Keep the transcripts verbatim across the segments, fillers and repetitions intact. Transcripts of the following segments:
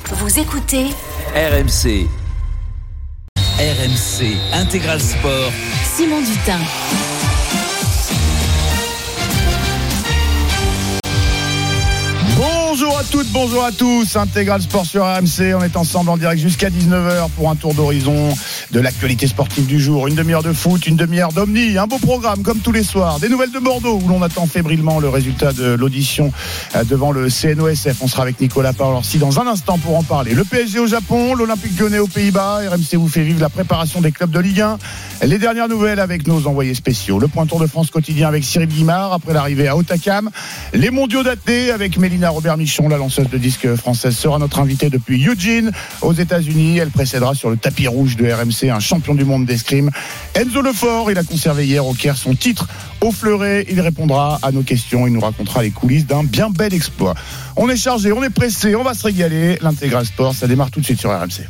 Vous écoutez R M C. R M C Intégral Sport. Simon Dutin. Bonjour à toutes, bonjour à tous. Intégral Sport sur R M C. On est ensemble en direct jusqu'à dix-neuf heures pour un tour d'horizon de l'actualité sportive du jour. Une demi-heure de foot, une demi-heure d'Omni. Un beau programme comme tous les soirs. Des nouvelles de Bordeaux où l'on attend fébrilement le résultat de l'audition devant le C N O S F. On sera avec Nicolas Paolorsi dans un instant pour en parler. Le P S G au Japon, l'Olympique Lyonnais aux Pays-Bas. R M C vous fait vivre la préparation des clubs de Ligue un. Les dernières nouvelles avec nos envoyés spéciaux. Le point Tour de France quotidien avec Cyril Guimard après l'arrivée à Otakam. Les mondiaux d'athlé avec Mélina Robert-Michon, la lanceuse de disque française, sera notre invitée depuis Eugene aux États-Unis. Elle précédera sur le tapis rouge de R M C un champion du monde d'escrime, Enzo Lefort. Il a conservé hier au Caire son titre au fleuret. Il répondra à nos questions. Il nous racontera les coulisses d'un bien bel exploit. On est chargé, on est pressé, on va se régaler. L'Intégral Sport, ça démarre tout de suite sur R M C.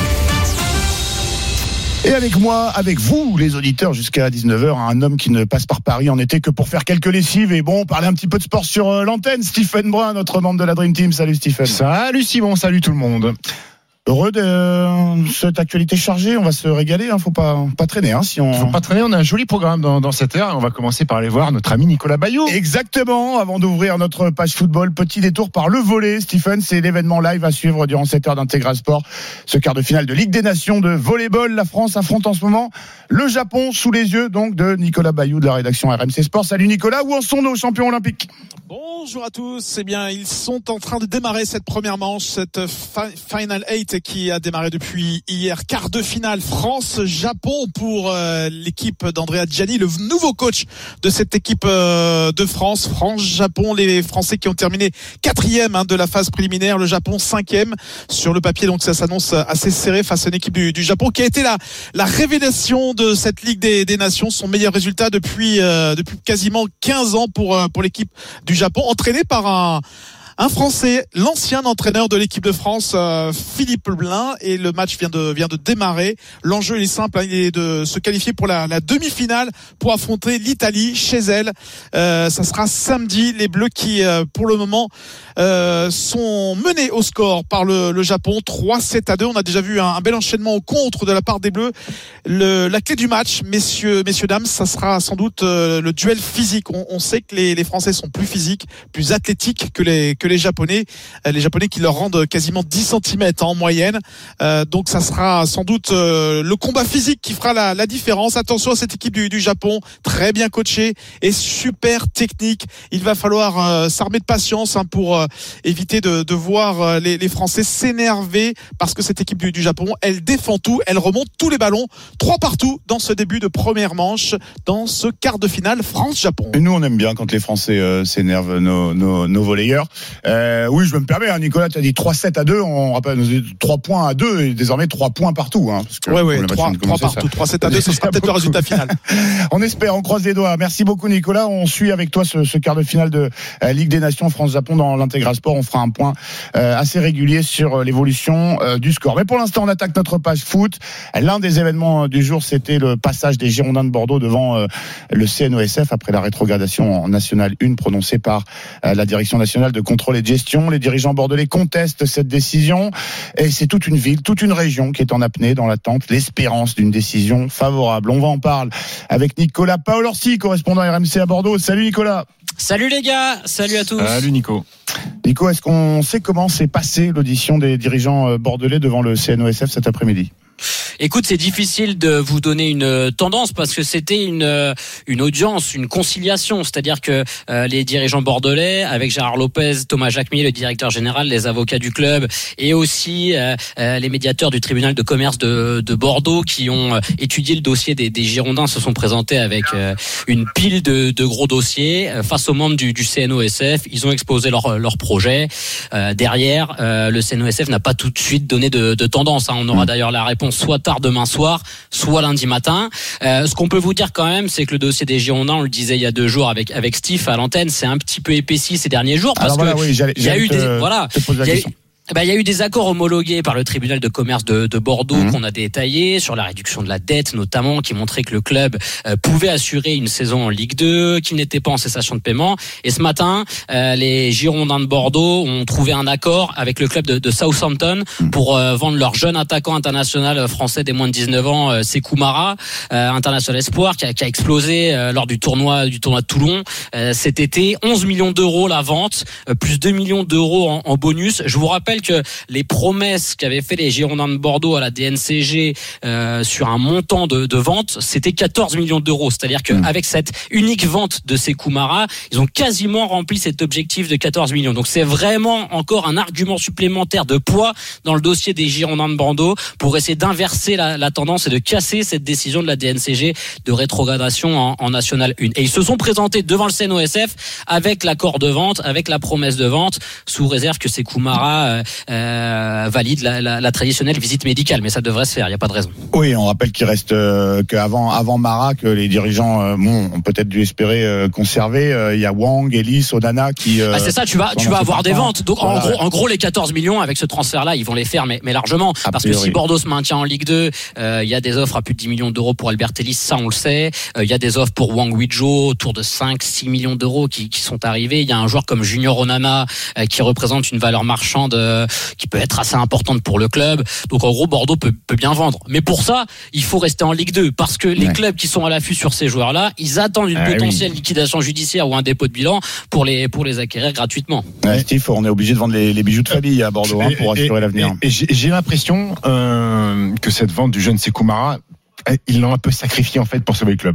Et avec moi, avec vous, les auditeurs, jusqu'à dix-neuf heures, un homme qui ne passe par Paris en été que pour faire quelques lessives et bon, parler un petit peu de sport sur l'antenne. Stephen Brun, notre membre de la Dream Team. Salut Stephen. Salut Simon, salut tout le monde. Heureux de cette actualité chargée, on va se régaler, hein. Faut pas pas traîner, hein, si on. Faut pas traîner, on a un joli programme dans, dans cette heure et on va commencer par aller voir notre ami Nicolas Baillot. Exactement, avant d'ouvrir notre page football, petit détour par le volley. Stephen, c'est l'événement live à suivre durant cette heure d'Intégral Sport. Ce quart de finale de Ligue des Nations de volleyball, la France affronte en ce moment le Japon sous les yeux donc de Nicolas Baillot de la rédaction R M C Sport. Salut Nicolas, où en sont nos champions olympiques? Bonjour à tous. Eh bien, ils sont en train de démarrer cette première manche, cette fi- Final eight qui a démarré depuis hier. Quart de finale France-Japon pour euh, l'équipe d'Andrea Gianni, le nouveau coach de cette équipe euh, de France. France-Japon, les Français qui ont terminé quatrième hein, de la phase préliminaire, le Japon cinquième sur le papier. Donc ça s'annonce assez serré face à une équipe du, du Japon qui a été la, la révélation de cette Ligue des, des Nations, son meilleur résultat depuis euh, depuis quasiment quinze ans pour euh, pour l'équipe du Japon, entraîné par un un Français, l'ancien entraîneur de l'équipe de France, euh, Philippe Blin, et le match vient de vient de démarrer. L'enjeu il est simple, hein, il est de se qualifier pour la, la demi-finale pour affronter l'Italie chez elle. Euh, ça sera samedi. Les Bleus qui, euh, pour le moment, euh, sont menés au score par le, le Japon, trois sept à deux. On a déjà vu un, un bel enchaînement au contre de la part des Bleus. Le, la clé du match, messieurs, messieurs dames, ça sera sans doute euh, le duel physique. On, on sait que les, les Français sont plus physiques, plus athlétiques que les que les Japonais, les Japonais qui leur rendent quasiment dix centimètres en moyenne. Euh, donc ça sera sans doute euh, le combat physique qui fera la, la différence. Attention à cette équipe du, du Japon, très bien coachée et super technique. Il va falloir euh, s'armer de patience hein, pour euh, éviter de, de voir euh, les, les Français s'énerver parce que cette équipe du, du Japon, elle défend tout, elle remonte tous les ballons, trois partout dans ce début de première manche, dans ce quart de finale France-Japon. Et nous on aime bien quand les Français euh, s'énervent, nos, nos, nos volleyeurs. Euh, oui, je me permets, hein, Nicolas, tu as dit trois sept à deux, on rappelle trois points à deux et désormais trois points partout. Hein, parce que ouais, ouais, trois partout, trois sept à deux, ce sera peut-être le résultat final. On espère, on croise les doigts. Merci beaucoup Nicolas, on suit avec toi ce, ce quart de finale de euh, Ligue des Nations France-Japon dans l'Intégral Sport. On fera un point euh, assez régulier sur euh, l'évolution euh, du score. Mais pour l'instant, on attaque notre page foot. L'un des événements du jour, c'était le passage des Girondins de Bordeaux devant euh, le C N O S F après la rétrogradation en Nationale un prononcée par euh, la Direction nationale de contrôle et de gestion. Les dirigeants bordelais contestent cette décision et c'est toute une ville, toute une région qui est en apnée dans l'attente, l'espérance d'une décision favorable. On va en parler avec Nicolas Paolorsi, correspondant R M C à Bordeaux. Salut Nicolas. Salut les gars, salut à tous. Salut Nico. Nico, est-ce qu'on sait comment s'est passée l'audition des dirigeants bordelais devant le C N O S F cet après-midi ? Écoute, c'est difficile de vous donner une tendance parce que c'était une une audience, une conciliation, c'est-à-dire que euh, les dirigeants bordelais, avec Gérard Lopez, Thomas Jacquemy, le directeur général, les avocats du club, et aussi euh, euh, les médiateurs du tribunal de commerce de, de Bordeaux qui ont étudié le dossier des, des Girondins, se sont présentés avec euh, une pile de, de gros dossiers euh, face aux membres du, du C N O S F. Ils ont exposé leur leur projet. Euh, derrière, euh, le C N O S F n'a pas tout de suite donné de, de tendance. Hein. On aura d'ailleurs la réponse soit tard demain soir, soit lundi matin. Euh, ce qu'on peut vous dire quand même, c'est que le dossier des Girondins, on le disait il y a deux jours avec avec Steve à l'antenne, c'est un petit peu épaissi ces derniers jours parce Alors voilà, que oui, il y a eu te, des voilà, il y a eu Ben, il y a eu des accords homologués par le tribunal de commerce de, de Bordeaux mmh. qu'on a détaillés sur la réduction de la dette notamment, qui montraient que le club euh, pouvait assurer une saison en Ligue deux, qu'il n'était pas en cessation de paiement. Et ce matin, euh, les Girondins de Bordeaux ont trouvé un accord avec le club de, de Southampton mmh. pour euh, vendre leur jeune attaquant international français des moins de dix-neuf ans, euh, Sékou Mara, euh, international espoir, qui a, qui a explosé euh, lors du tournoi du tournoi de Toulon euh, cet été. onze millions d'euros la vente, euh, plus deux millions d'euros en, en bonus. Je vous rappelle que les promesses qu'avaient fait les Girondins de Bordeaux à la D N C G euh, sur un montant de, de vente, c'était quatorze millions d'euros. C'est-à-dire qu'avec mmh. cette unique vente de Sékou Mara, ils ont quasiment rempli cet objectif de quatorze millions. Donc c'est vraiment encore un argument supplémentaire de poids dans le dossier des Girondins de Bordeaux pour essayer d'inverser la, la tendance et de casser cette décision de la D N C G de rétrogradation en, en National un. Et ils se sont présentés devant le C N O S F avec l'accord de vente, avec la promesse de vente, sous réserve que Sékou Mara euh, euh, valide la, la, la traditionnelle visite médicale. Mais ça devrait se faire, il n'y a pas de raison. Oui, on rappelle qu'il reste euh, qu'avant avant Mara, que les dirigeants euh, bon, ont peut-être dû espérer euh, conserver. Il euh, y a Wang, Ellis, Onana qui... Euh, ah, c'est ça, tu vas, tu vas avoir des ventes. Donc voilà. en, gros, en gros, les quatorze millions avec ce transfert-là, ils vont les faire, mais, mais largement. A parce priori. Que si Bordeaux se maintient en Ligue deux, il euh, y a des offres à plus de dix millions d'euros pour Albert Ellis, ça on le sait. Il euh, y a des offres pour Wang Weizhou, autour de cinq six millions d'euros qui, qui sont arrivés. Il y a un joueur comme Junior Onana euh, qui représente une valeur marchande euh, qui peut être assez importante pour le club. Donc en gros, Bordeaux peut, peut bien vendre. Mais pour ça, il faut rester en Ligue deux parce que les ouais. clubs qui sont à l'affût sur ces joueurs-là, ils attendent une ah, potentielle oui. liquidation judiciaire ou un dépôt de bilan pour les pour les acquérir gratuitement. Ouais, Steve, on est obligé de vendre les, les bijoux de famille à Bordeaux hein, pour assurer et, l'avenir. Et, et j'ai, j'ai l'impression euh, que cette vente du jeune Sékou Mara, ils l'ont un peu sacrifié en fait pour sauver le club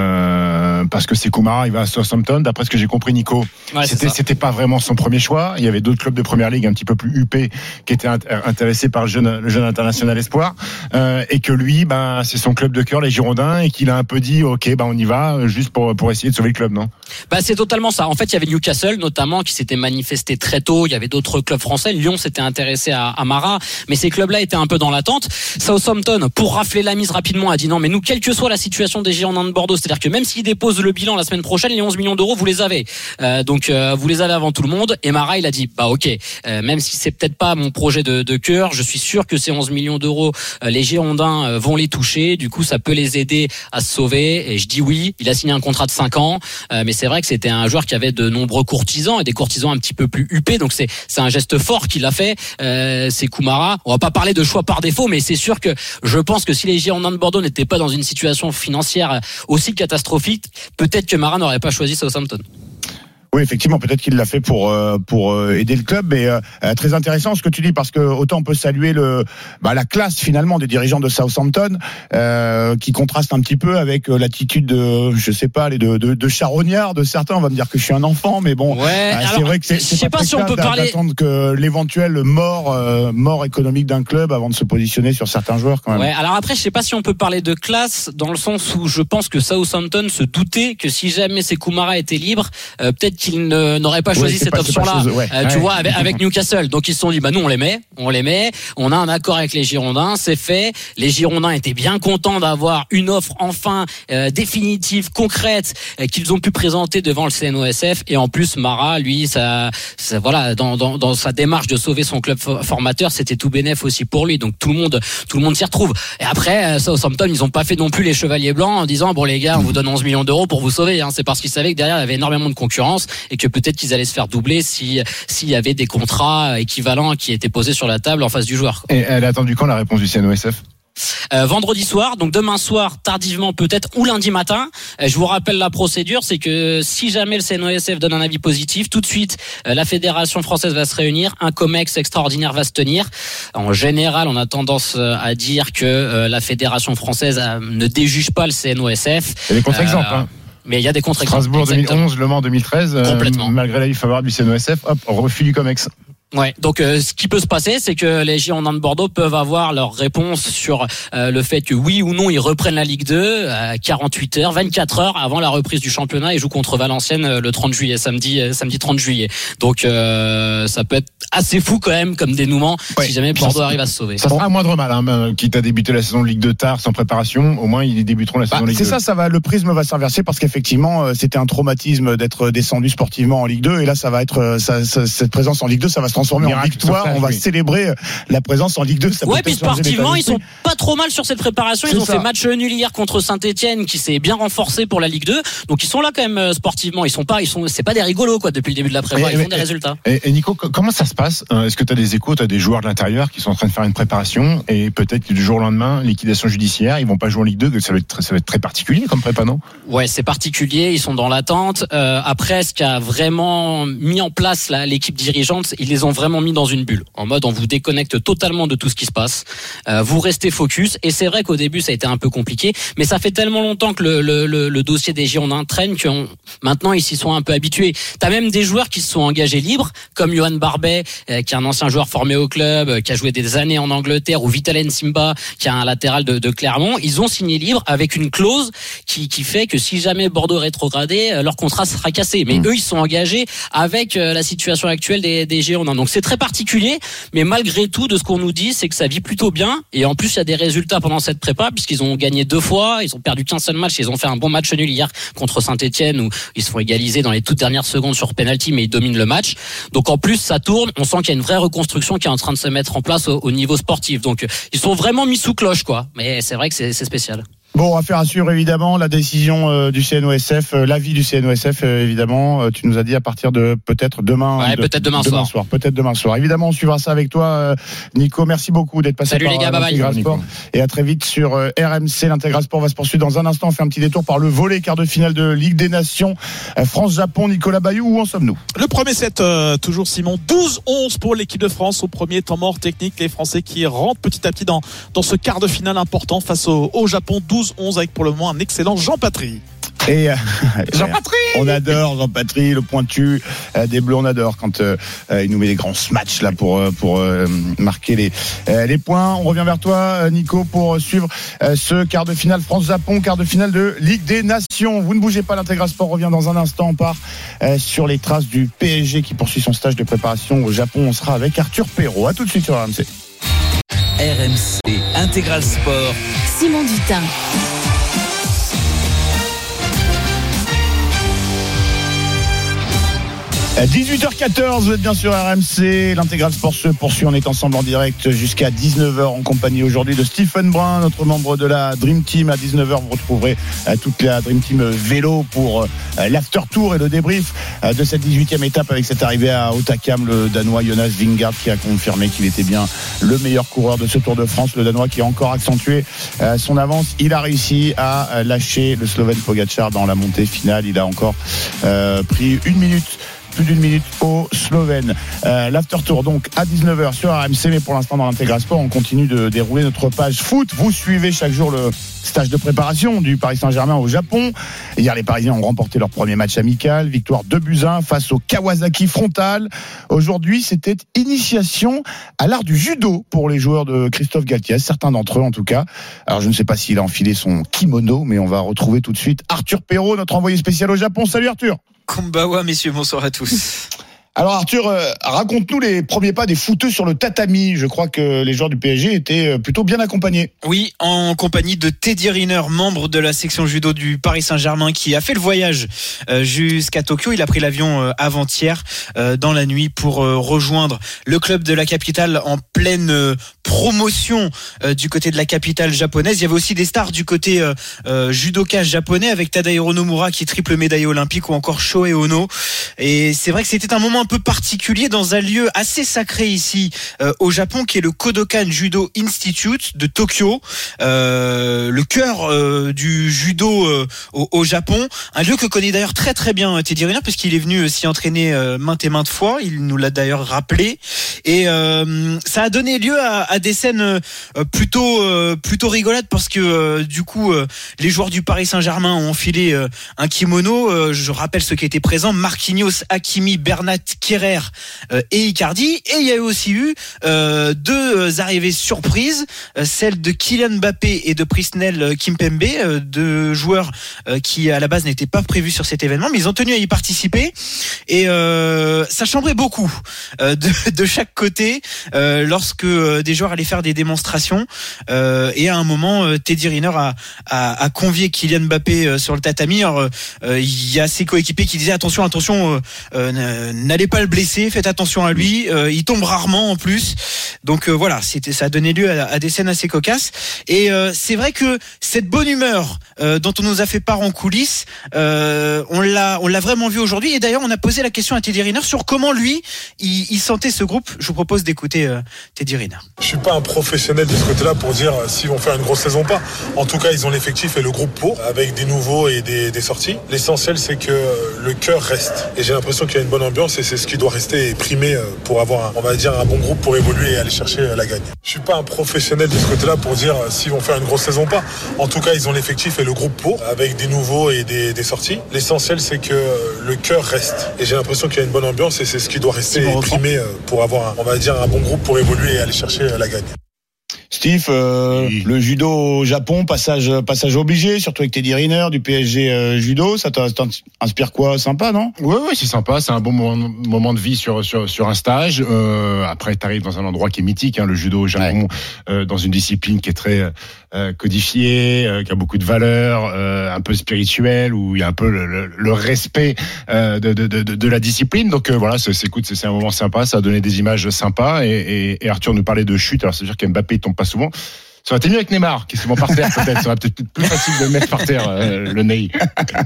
euh, parce que Sékou Mara il va à Southampton, d'après ce que j'ai compris Nico, ouais, c'était c'était pas vraiment son premier choix. Il y avait d'autres clubs de première ligue un petit peu plus huppés qui étaient intéressés par le jeune le jeune international espoir euh, et que lui ben c'est son club de cœur les Girondins et qu'il a un peu dit ok ben on y va juste pour pour essayer de sauver le club, non? Bah c'est totalement ça. En fait il y avait Newcastle notamment qui s'était manifesté très tôt. Il y avait d'autres clubs français. Lyon s'était intéressé à, à Mara, mais ces clubs là étaient un peu dans l'attente. Southampton pour rafler la mise rapidement a dit non mais nous quelle que soit la situation des Girondins de Bordeaux, c'est-à-dire que même s'ils déposent le bilan la semaine prochaine, les onze millions d'euros vous les avez euh, donc euh, vous les avez avant tout le monde. Et Mara il a dit bah ok euh, même si c'est peut-être pas mon projet de, de cœur, je suis sûr que ces onze millions d'euros euh, les Girondins euh, vont les toucher, du coup ça peut les aider à se sauver. Et je dis oui, il a signé un contrat de cinq ans euh, mais c'est vrai que c'était un joueur qui avait de nombreux courtisans et des courtisans un petit peu plus huppés, donc c'est c'est un geste fort qu'il a fait. euh, Sékou Mara, on va pas parler de choix par défaut, mais c'est sûr que je pense que si les Girondins de Bordeaux n'étaient pas dans une situation financière aussi catastrophique, peut-être que Mara n'aurait pas choisi Southampton. Oui, effectivement, peut-être qu'il l'a fait pour euh, pour euh, aider le club, mais euh, très intéressant ce que tu dis parce que autant on peut saluer le bah, la classe finalement des dirigeants de Southampton euh, qui contraste un petit peu avec euh, l'attitude de je sais pas les de, de de charognard de certains. On va me dire que je suis un enfant, mais bon, ouais, euh, alors, c'est vrai que c'est, c'est je sais pas, pas si on peut parler d'attendre que l'éventuelle mort euh, mort économique d'un club avant de se positionner sur certains joueurs quand même. Ouais, alors après je sais pas si on peut parler de classe dans le sens où je pense que Southampton se doutait que si jamais Sékou Mara était libre, euh, peut-être qu'il ne, n'aurait pas choisi oui, cette pas, option-là. Chose, ouais. euh, tu ouais, vois, avec, avec Newcastle. Donc ils se sont dit, bah nous on les met, on les met. On a un accord avec les Girondins, c'est fait. Les Girondins étaient bien contents d'avoir une offre enfin euh, définitive, concrète, euh, qu'ils ont pu présenter devant le C N O S F. Et en plus, Mara, lui, ça, ça voilà, dans, dans, dans sa démarche de sauver son club formateur, c'était tout bénef aussi pour lui. Donc tout le monde, tout le monde s'y retrouve. Et après, Southampton, ils ont pas fait non plus les chevaliers blancs en disant, bon les gars, on vous donne onze millions d'euros pour vous sauver. Hein. C'est parce qu'ils savaient que derrière il y avait énormément de concurrence et que peut-être qu'ils allaient se faire doubler si s'il y avait des contrats équivalents qui étaient posés sur la table en face du joueur. Et elle a attendu quand la réponse du C N O S F? Euh, vendredi soir, donc demain soir tardivement peut-être ou lundi matin. Euh, je vous rappelle la procédure, c'est que si jamais le C N O S F donne un avis positif, tout de suite euh, la fédération française va se réunir, un COMEX extraordinaire va se tenir. En général, on a tendance à dire que euh, la fédération française euh, ne déjuge pas le C N O S F. Il y a des contre-exemples. Euh, hein. Mais il y a des contre-exemples. Strasbourg deux mille onze, Le Mans deux mille treize, euh, malgré l'avis favorable du C N O S F, hop, refus du COMEX. Ouais, donc euh, ce qui peut se passer, c'est que les Girondins de Bordeaux peuvent avoir leur réponse sur euh, le fait que oui ou non ils reprennent la Ligue deux à quarante-huit heures, vingt-quatre heures avant la reprise du championnat et jouent contre Valenciennes euh, le trente juillet, samedi, euh, samedi trente juillet. Donc euh, ça peut être assez fou quand même comme dénouement ouais, si jamais Bordeaux ça, arrive à se sauver. Ça sera à moindre mal, hein, quitte à débuter la saison de Ligue deux tard sans préparation, au moins ils débuteront la saison bah, de Ligue c'est deux. C'est ça, ça va, le prisme va s'inverser parce qu'effectivement c'était un traumatisme d'être descendu sportivement en Ligue deux et là ça va être ça, ça, cette présence en Ligue deux, ça va se transformer Miracle, en victoire. sauvetage, On va oui. célébrer la présence en Ligue deux. Ça ouais, peut puis sportivement, ils sont pas trop mal sur cette préparation. Ils C'est ont ça. fait match nul hier contre Saint-Etienne, qui s'est bien renforcé pour la Ligue deux. Donc ils sont là quand même euh, sportivement. Ils sont pas, ils sont, c'est pas des rigolos quoi. Depuis le début de la prépa, Mais- ils mais- font des résultats. Et, et Nico, co- comment ça se passe? Euh, Est-ce que tu as des échos, tu as des joueurs de l'intérieur qui sont en train de faire une préparation et peut-être que du jour au lendemain, liquidation judiciaire, ils vont pas jouer en Ligue deux, que ça va être très, ça va être très particulier comme prépa, non? Ouais, c'est particulier. Ils sont dans l'attente. Euh, après, ce qui a vraiment mis en place là, l'équipe dirigeante, ils les ont vraiment mis dans une bulle, en mode on vous déconnecte totalement de tout ce qui se passe. Euh, vous restez focus. Et c'est vrai qu'au début, ça a été un peu compliqué, mais ça fait tellement longtemps que le, le, le, le dossier des Girondins traîne que on, maintenant ils s'y sont un peu habitués. T'as même des joueurs qui se sont engagés libres, comme Johan Barbet, euh, qui est un ancien joueur formé au club, euh, qui a joué des années en Angleterre, ou Vitalen Simba, qui est un latéral de, de Clermont. Ils ont signé libre avec une clause qui, qui fait que si jamais Bordeaux rétrogradait, euh, leur contrat sera cassé. Mais mmh. eux, ils sont engagés avec euh, la situation actuelle des, des Girondins. Donc c'est très particulier, mais malgré tout, de ce qu'on nous dit, c'est que ça vit plutôt bien. Et en plus, il y a des résultats pendant cette prépa, puisqu'ils ont gagné deux fois, ils ont perdu qu'un seul match, ils ont fait un bon match nul hier contre Saint-Etienne, où ils se font égaliser dans les toutes dernières secondes sur penalty, mais ils dominent le match. Donc en plus, ça tourne. On sent qu'il y a une vraie reconstruction qui est en train de se mettre en place au, au niveau sportif. Donc ils sont vraiment mis sous cloche, quoi. Mais c'est vrai que c'est, c'est spécial. Bon, affaire à suivre évidemment, la décision euh, du C N O S F, euh, l'avis du C N O S F euh, évidemment. Euh, tu nous as dit à partir de peut-être demain. Ouais, de, peut-être demain, demain soir. soir. Peut-être demain soir. Évidemment, on suivra ça avec toi, euh, Nico. Merci beaucoup d'être passé Salut par les gars, euh, bye bye. l'Intégral Sport. Et à très vite sur euh, R M C. L'Intégral Sport va se poursuivre dans un instant. On fait un petit détour par le volley, quart de finale de Ligue des Nations. Euh, France-Japon, Nicolas Bayou, où en sommes-nous? Le premier set, euh, toujours Simon, douze onze pour l'équipe de France au premier temps mort technique. Les Français qui rentrent petit à petit dans, dans ce quart de finale important face au, au Japon. douze onze avec pour le moment un excellent Jean Patry. Et euh, Jean Patry, on adore Jean Patry, le pointu euh, des Bleus, on adore quand euh, il nous met des grands matchs là pour euh, pour euh, marquer les euh, les points. On revient vers toi, Nico, pour suivre euh, ce quart de finale France-Japon, quart de finale de Ligue des Nations. Vous ne bougez pas, l'Intégral Sport revient dans un instant. On part euh, sur les traces du P S G qui poursuit son stage de préparation au Japon. On sera avec Arthur Perrault. À tout de suite sur R M C. R M C Intégral Sport. Simon Dutin. dix-huit heures quatorze, vous êtes bien sur R M C. L'Intégral Sport se poursuit. On est ensemble en direct jusqu'à dix-neuf heures en compagnie aujourd'hui de Stephen Brun, notre membre de la Dream Team. À dix-neuf heures, vous retrouverez toute la Dream Team vélo pour l'after tour et le débrief de cette dix-huitième étape avec cette arrivée à Hautacam, le Danois Jonas Vingegaard qui a confirmé qu'il était bien le meilleur coureur de ce Tour de France. Le Danois qui a encore accentué son avance. Il a réussi à lâcher le Slovène Pogačar dans la montée finale. Il a encore euh, pris une minute plus d'une minute au Slovène. Euh, L'after tour donc à dix-neuf heures sur R M C, mais pour l'instant dans l'Intégral Sport, on continue de dérouler notre page foot. Vous suivez chaque jour le stage de préparation du Paris Saint-Germain au Japon. Hier, les Parisiens ont remporté leur premier match amical, victoire deux buts à un face au Kawasaki Frontale. Aujourd'hui, c'était initiation à l'art du judo pour les joueurs de Christophe Galtier, certains d'entre eux en tout cas. Alors je ne sais pas s'il a enfilé son kimono, mais on va retrouver tout de suite Arthur Perrault, notre envoyé spécial au Japon. Salut Arthur. Konbawa, messieurs, bonsoir à tous. Alors Arthur, euh, raconte-nous les premiers pas des footeux sur le tatami. Je crois que les joueurs du P S G étaient plutôt bien accompagnés. Oui, en compagnie de Teddy Riner, membre de la section judo du Paris Saint-Germain, qui a fait le voyage euh, jusqu'à Tokyo. Il a pris l'avion euh, avant-hier euh, dans la nuit pour euh, rejoindre le club de la capitale en pleine euh, promotion euh, du côté de la capitale japonaise. Il y avait aussi des stars du côté euh, euh, judoka japonais avec Tadahiro Nomura qui est triple médaillé olympique ou encore Shohei Ono. Et c'est vrai que c'était un moment un peu particulier dans un lieu assez sacré ici euh, au Japon qui est le Kodokan Judo Institute de Tokyo, euh, le cœur euh, du judo euh, au, au Japon, un lieu que connaît d'ailleurs très très bien Teddy Riner puisqu'il est venu s'y entraîner euh, maintes et maintes fois, il nous l'a d'ailleurs rappelé et euh, ça a donné lieu à, à des scènes euh, plutôt euh, plutôt rigolotes parce que euh, du coup euh, les joueurs du Paris Saint-Germain ont enfilé euh, un kimono, euh, je rappelle ceux qui étaient présents, Marquinhos, Hakimi, Bernat, Kerrer euh, et Icardi, et il y a aussi eu euh, deux arrivées surprises, euh, celle de Kylian Mbappé et de Presnel Kimpembe, euh, deux joueurs euh, qui à la base n'étaient pas prévus sur cet événement, mais ils ont tenu à y participer et euh, ça chambrait beaucoup euh, de, de chaque côté euh, lorsque euh, des joueurs allaient faire des démonstrations euh, et à un moment euh, Teddy Riner a, a, a convié Kylian Mbappé euh, sur le tatami. Alors, euh, il y a ses coéquipiers qui disaient attention, attention, euh, euh, n'allez allez pas le blesser, faites attention à lui, euh, il tombe rarement en plus. Donc euh, voilà, c'était, ça a donné lieu à, à des scènes assez cocasses. Et euh, c'est vrai que cette bonne humeur euh, dont on nous a fait part en coulisses, euh, on l'a, on l'a vraiment vu aujourd'hui. Et d'ailleurs, on a posé la question à Teddy Riner sur comment lui, il, il sentait ce groupe. Je vous propose d'écouter euh, Teddy Riner. Je suis pas un professionnel de ce côté-là pour dire euh, s'ils vont faire une grosse saison ou pas. En tout cas, ils ont l'effectif et le groupe pour, avec des nouveaux et des, des sorties. L'essentiel, c'est que euh, le cœur reste. Et j'ai l'impression qu'il y a une bonne ambiance et c'est ce qui doit rester et primer euh, pour avoir, un, on va dire, un bon groupe pour évoluer et aller chercher euh, la gagne. Je suis pas un professionnel de ce côté-là pour dire euh, s'ils vont faire une grosse saison ou pas. En tout cas, ils ont l'effectif et le groupe pour, avec des nouveaux et des, des sorties. L'essentiel, c'est que euh, le cœur reste. Et j'ai l'impression qu'il y a une bonne ambiance et c'est ce qui doit rester et primer euh, pour avoir, un, on va dire, un bon groupe pour évoluer et aller chercher euh, la gagne. Steve, euh, oui. Le judo au Japon, passage passage obligé, surtout avec Teddy Riner du P S G euh, judo, ça t'inspire quoi? Sympa, non? Oui, oui, c'est sympa, c'est un bon moment, moment de vie sur sur sur un stage. Euh, après, t'arrives dans un endroit qui est mythique, hein, le judo au Japon, ouais. euh, dans une discipline qui est très euh, codifiée, euh, qui a beaucoup de valeurs, euh, un peu spirituelle, où il y a un peu le, le, le respect euh, de, de de de la discipline. Donc euh, voilà, c'est, c'est, écoute, c'est, c'est un moment sympa, ça a donné des images sympas. Et, et, et Arthur nous parlait de chute. Alors c'est sûr qu'Mbappé tombe pas souvent. Ça aurait été mieux avec Neymar, qui est souvent par terre peut-être. Ça aurait peut-être plus facile de le mettre par terre, euh, le Ney.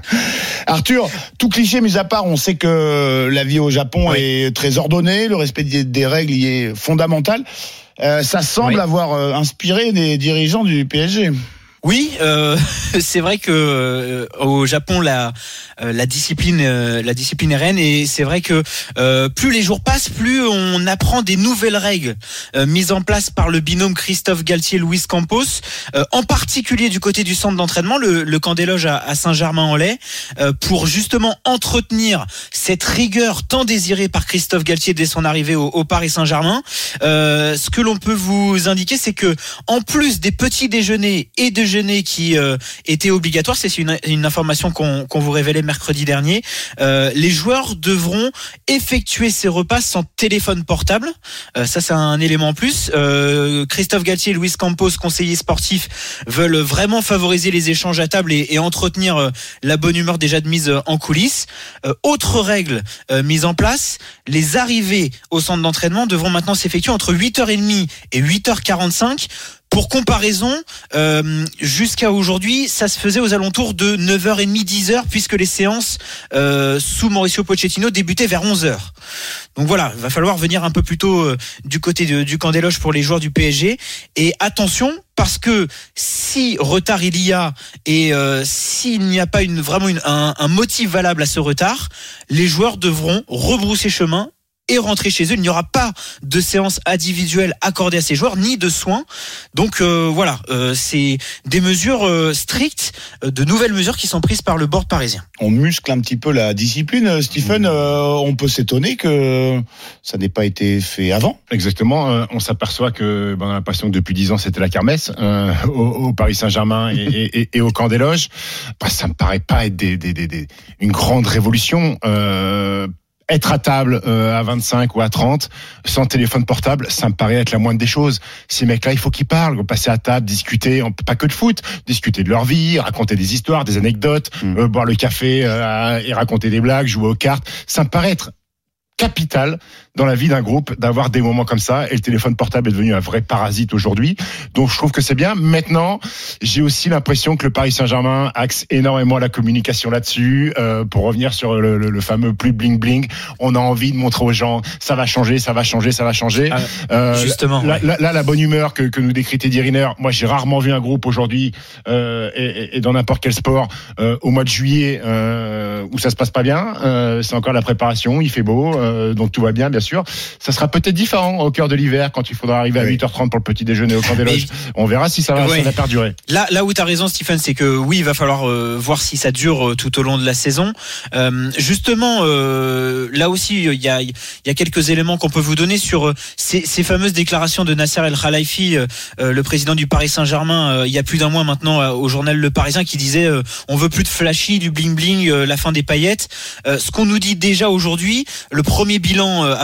Arthur, tout cliché mis à part, on sait que la vie au Japon oui. est très ordonnée, le respect des, des règles y est fondamental. Euh, ça semble oui. avoir euh, inspiré des dirigeants du P S G. Oui, euh, c'est vrai que euh, au Japon la euh, la discipline euh, la discipline est reine et c'est vrai que euh, plus les jours passent, plus on apprend des nouvelles règles euh, mises en place par le binôme Christophe Galtier-Luis Campos, euh, en particulier du côté du centre d'entraînement, le, le camp des loges à, à Saint-Germain-en-Laye, euh, pour justement entretenir cette rigueur tant désirée par Christophe Galtier dès son arrivée au, au Paris Saint-Germain. Euh, ce que l'on peut vous indiquer, c'est que en plus des petits déjeuners et de qui euh, était obligatoire, c'est une, une information qu'on, qu'on vous révélait mercredi dernier. Euh, les joueurs devront effectuer ces repas sans téléphone portable. Euh, ça, c'est un élément en plus. Euh, Christophe Galtier et Luis Campos, conseillers sportifs, veulent vraiment favoriser les échanges à table et, et entretenir euh, la bonne humeur déjà de mise en coulisses. Euh, autre règle euh, mise en place, les arrivées au centre d'entraînement devront maintenant s'effectuer entre huit heures trente et huit heures quarante-cinq. Pour comparaison, euh, jusqu'à aujourd'hui, ça se faisait aux alentours de neuf heures trente, dix heures, puisque les séances euh, sous Mauricio Pochettino débutaient vers onze heures. Donc voilà, il va falloir venir un peu plus tôt euh, du côté de, du camp des loges pour les joueurs du P S G. Et attention, parce que si retard il y a et euh, s'il n'y a pas une, vraiment une, un, un motif valable à ce retard, les joueurs devront rebrousser chemin et rentrer chez eux. Il n'y aura pas de séance individuelle accordée à ces joueurs, ni de soins. Donc euh, voilà, euh, c'est des mesures euh, strictes, euh, de nouvelles mesures qui sont prises par le board parisien. On muscle un petit peu la discipline, Stephen. Euh, on peut s'étonner que ça n'ait pas été fait avant. Exactement. Euh, on s'aperçoit que, ben, on a l'impression que depuis dix ans, c'était la kermesse euh, au, au Paris Saint-Germain et, et, et, et au camp des loges. Ben, ça me paraît pas être des, des, des, des, une grande révolution. Euh, Être à table euh, à vingt-cinq ou à trente sans téléphone portable, ça me paraît être la moindre des choses. Ces mecs-là, il faut qu'ils parlent, passer à table, discuter, pas que de foot, discuter de leur vie, raconter des histoires, des anecdotes, mmh. euh, boire le café euh, et raconter des blagues, jouer aux cartes. Ça me paraît être capital dans la vie d'un groupe d'avoir des moments comme ça, et le téléphone portable est devenu un vrai parasite aujourd'hui. Donc je trouve que c'est bien. Maintenant, j'ai aussi l'impression que le Paris Saint-Germain axe énormément la communication là-dessus. Euh, pour revenir sur le, le, le fameux plus bling bling, on a envie de montrer aux gens ça va changer, ça va changer, ça va changer. Ah, euh, justement. Là, ouais. là, là, la bonne humeur que, que nous décrit Teddy Riner. Moi, j'ai rarement vu un groupe aujourd'hui euh, et, et dans n'importe quel sport euh, au mois de juillet euh, où ça se passe pas bien. Euh, c'est encore la préparation, il fait beau, euh, donc tout va bien, bien sûr. Ça sera peut-être différent au cœur de l'hiver quand il faudra arriver à oui. huit heures trente pour le petit déjeuner au camp des loges. On verra si ça va, ouais. ça va perdurer. Là, là où tu as raison, Stephen, c'est que oui, il va falloir euh, voir si ça dure euh, tout au long de la saison. Euh, justement, euh, là aussi, il y a, il y a quelques éléments qu'on peut vous donner sur euh, ces, ces fameuses déclarations de Nasser El Khelaifi, euh, euh, le président du Paris Saint-Germain, euh, il y a plus d'un mois maintenant euh, au journal Le Parisien, qui disait euh, on veut plus de flashy, du bling bling, euh, la fin des paillettes. Euh, ce qu'on nous dit déjà aujourd'hui, le premier bilan euh, après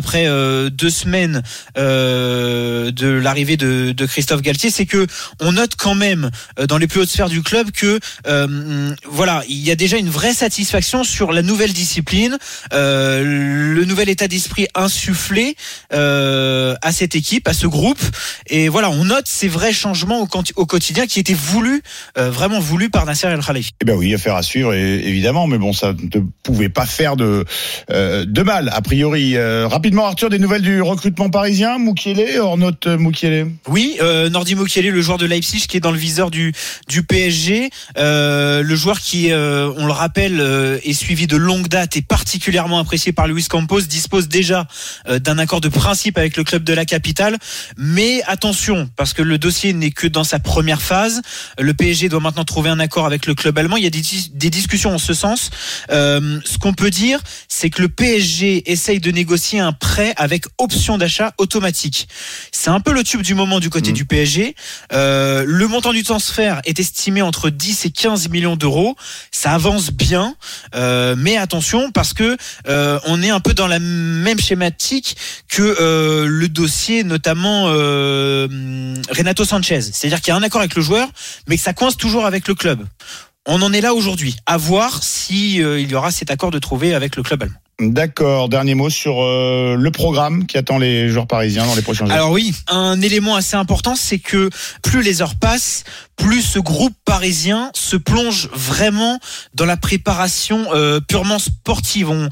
après euh, deux semaines euh, de l'arrivée de, de Christophe Galtier, c'est que on note quand même euh, dans les plus hautes sphères du club que euh, voilà, il y a déjà une vraie satisfaction sur la nouvelle discipline, euh, le nouvel état d'esprit insufflé euh, à cette équipe, à ce groupe, et voilà, on note ces vrais changements au, au quotidien qui étaient voulus, euh, vraiment voulus par Nasser El Khelaïfi. Eh ben oui, affaire à suivre, évidemment, mais bon, ça ne pouvait pas faire de euh, de mal a priori. Euh, rapidement, Arthur, des nouvelles du recrutement parisien, Mukiele, hors note Mukiele. Oui, euh, Nordi Mukiele, le joueur de Leipzig qui est dans le viseur du du P S G, euh, le joueur qui, euh, on le rappelle, euh, est suivi de longue date et particulièrement apprécié par Luis Campos, dispose déjà euh, d'un accord de principe avec le club de la capitale. Mais attention, parce que le dossier n'est que dans sa première phase. Le P S G doit maintenant trouver un accord avec le club allemand. Il y a des, des discussions en ce sens. Euh, ce qu'on peut dire, c'est que le P S G essaye de négocier un prêt avec option d'achat automatique. C'est un peu le tube du moment du côté mmh. du P S G. Euh, le montant du transfert est estimé entre dix et quinze millions d'euros. Ça avance bien, euh, mais attention parce que euh, on est un peu dans la même schématique que euh, le dossier, notamment euh, Renato Sanchez. C'est-à-dire qu'il y a un accord avec le joueur, mais que ça coince toujours avec le club. On en est là aujourd'hui. À voir si euh, il y aura cet accord de trouver avec le club allemand. D'accord, dernier mot sur euh, le programme qui attend les joueurs parisiens dans les prochains jours. Alors oui, un élément assez important, c'est que plus les heures passent, plus ce groupe parisien se plonge vraiment dans la préparation euh, purement sportive. On,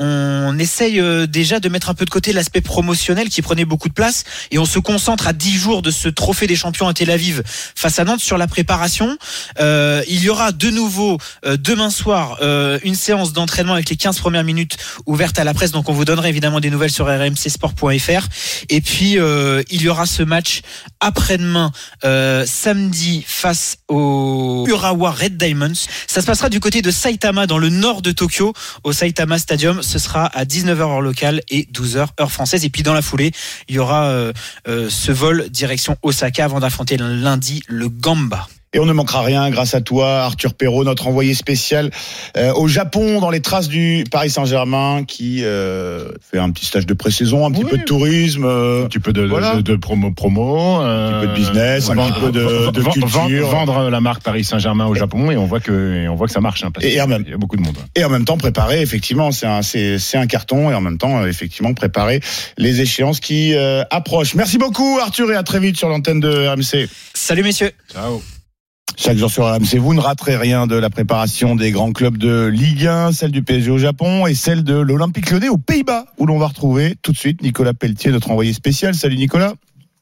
on essaye euh, déjà de mettre un peu de côté l'aspect promotionnel qui prenait beaucoup de place et on se concentre à dix jours de ce trophée des champions à Tel Aviv face à Nantes sur la préparation. Euh, il y aura de nouveau euh, demain soir euh, une séance d'entraînement avec les quinze premières minutes ouverte à la presse, donc on vous donnera évidemment des nouvelles sur r m c sport point f r. Et puis euh, il y aura ce match après-demain euh, samedi face au Urawa Red Diamonds. Ça se passera du côté de Saitama dans le nord de Tokyo au Saitama Stadium. Ce sera à dix-neuf heures heure locale et douze heures heure française. Et puis dans la foulée il y aura euh, euh, ce vol direction Osaka avant d'affronter lundi le Gamba. Et on ne manquera rien grâce à toi, Arthur Perrault, notre envoyé spécial euh, au Japon, dans les traces du Paris Saint-Germain, qui euh, fait un petit stage de pré-saison, un petit oui. peu de tourisme, euh, un petit peu de, voilà. de, de promo, promo euh, un petit peu de business, voilà. un petit peu de, de culture, vendre la marque Paris Saint-Germain au Japon, et on voit que et on voit que ça marche. Hein, parce et en même, il y a beaucoup de monde. Et en même temps préparer, effectivement, c'est un c'est c'est un carton, et en même temps, effectivement, préparer les échéances qui euh, approchent. Merci beaucoup, Arthur, et à très vite sur l'antenne de R M C. Salut messieurs. Ciao. Chaque jour sur R M C, vous ne raterez rien de la préparation des grands clubs de Ligue un, celle du P S G au Japon et celle de l'Olympique Lyonnais aux Pays-Bas, où l'on va retrouver tout de suite Nicolas Pelletier, notre envoyé spécial. Salut Nicolas.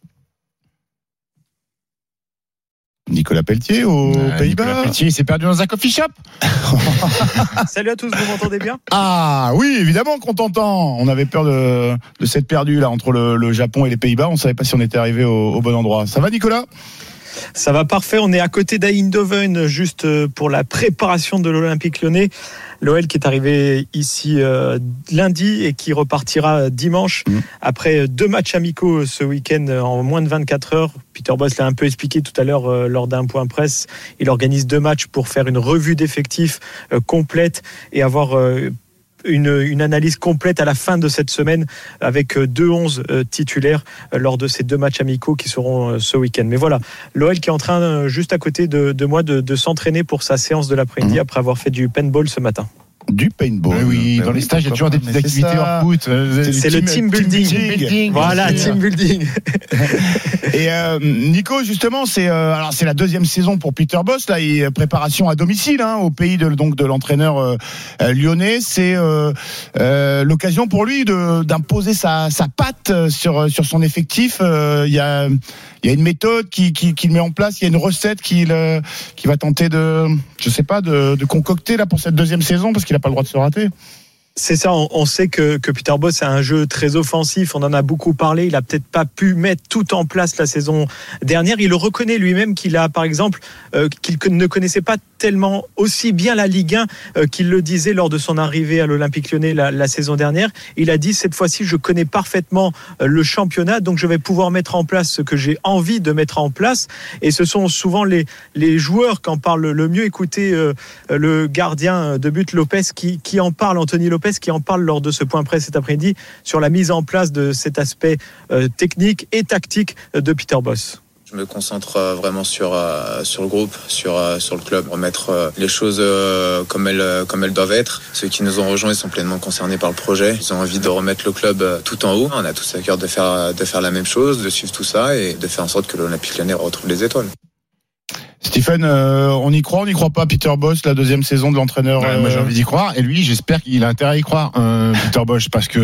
Nicolas Pelletier aux euh, Pays-Bas. Nicolas Pelletier, il s'est perdu dans un coffee shop. Salut à tous, vous m'entendez bien ? Ah oui, évidemment qu'on t'entend. On avait peur de, de s'être perdu là entre le, le Japon et les Pays-Bas. On ne savait pas si on était arrivé au, au bon endroit. Ça va Nicolas ? Ça va parfait, on est à côté d'Eindhoven juste pour la préparation de l'Olympique Lyonnais. L'O L qui est arrivé ici euh, lundi et qui repartira dimanche mmh. après deux matchs amicaux ce week-end en moins de vingt-quatre heures. Peter Bosz l'a un peu expliqué tout à l'heure euh, lors d'un point presse. Il organise deux matchs pour faire une revue d'effectifs euh, complète et avoir... Euh, Une, une analyse complète à la fin de cette semaine avec deux onze euh, titulaires euh, lors de ces deux matchs amicaux qui seront euh, ce week-end. Mais voilà, l'O L qui est en train euh, juste à côté de, de moi de, de s'entraîner pour sa séance de l'après-midi mmh. après avoir fait du paintball ce matin. Du paintball. Ben oui, ben dans oui, les stages, il y a toujours des petites activités hors foot. C'est, c'est le team building. Team building. Voilà, team building. Et euh, Nico, justement, c'est euh, alors c'est la deuxième saison pour Peter Bosz. Là, il préparation à domicile, hein, au pays de donc de l'entraîneur euh, lyonnais. C'est euh, euh, l'occasion pour lui de d'imposer sa sa patte sur sur son effectif. Il euh, y a il y a une méthode qui qui qu'il met en place. Il y a une recette qu'il euh, qui va tenter de je sais pas de, de concocter là pour cette deuxième saison parce qu'il n'a pas le droit de se rater. C'est ça, on, on sait que, que Peter Bosz a un jeu très offensif, on en a beaucoup parlé, il a peut-être pas pu mettre tout en place la saison dernière, il le reconnaît lui-même qu'il a par exemple, euh, qu'il ne connaissait pas tellement aussi bien la Ligue un euh, qu'il le disait lors de son arrivée à l'Olympique Lyonnais la, la saison dernière. Il a dit cette fois-ci je connais parfaitement euh, le championnat, donc je vais pouvoir mettre en place ce que j'ai envie de mettre en place. Et ce sont souvent les, les joueurs qui en parlent le mieux. Écoutez euh, le gardien de but Lopez qui, qui en parle, Anthony Lopez qui en parle lors de ce point presse cet après-midi sur la mise en place de cet aspect euh, technique et tactique de Peter Bosz. Je me concentre vraiment sur euh, sur le groupe, sur euh, sur le club, remettre euh, les choses euh, comme elles euh, comme elles doivent être. Ceux qui nous ont rejoints, ils sont pleinement concernés par le projet. Ils ont envie de remettre le club euh, tout en haut. On a tous à cœur de faire de faire la même chose, de suivre tout ça et de faire en sorte que l'Olympique Lyonnais retrouve les étoiles. Stephen, euh, on y croit, on n'y croit pas, Peter Bosz, la deuxième saison de l'entraîneur. Ouais, euh... Moi j'ai envie d'y croire, et lui j'espère qu'il a intérêt à y croire, euh, Peter Bosz, parce que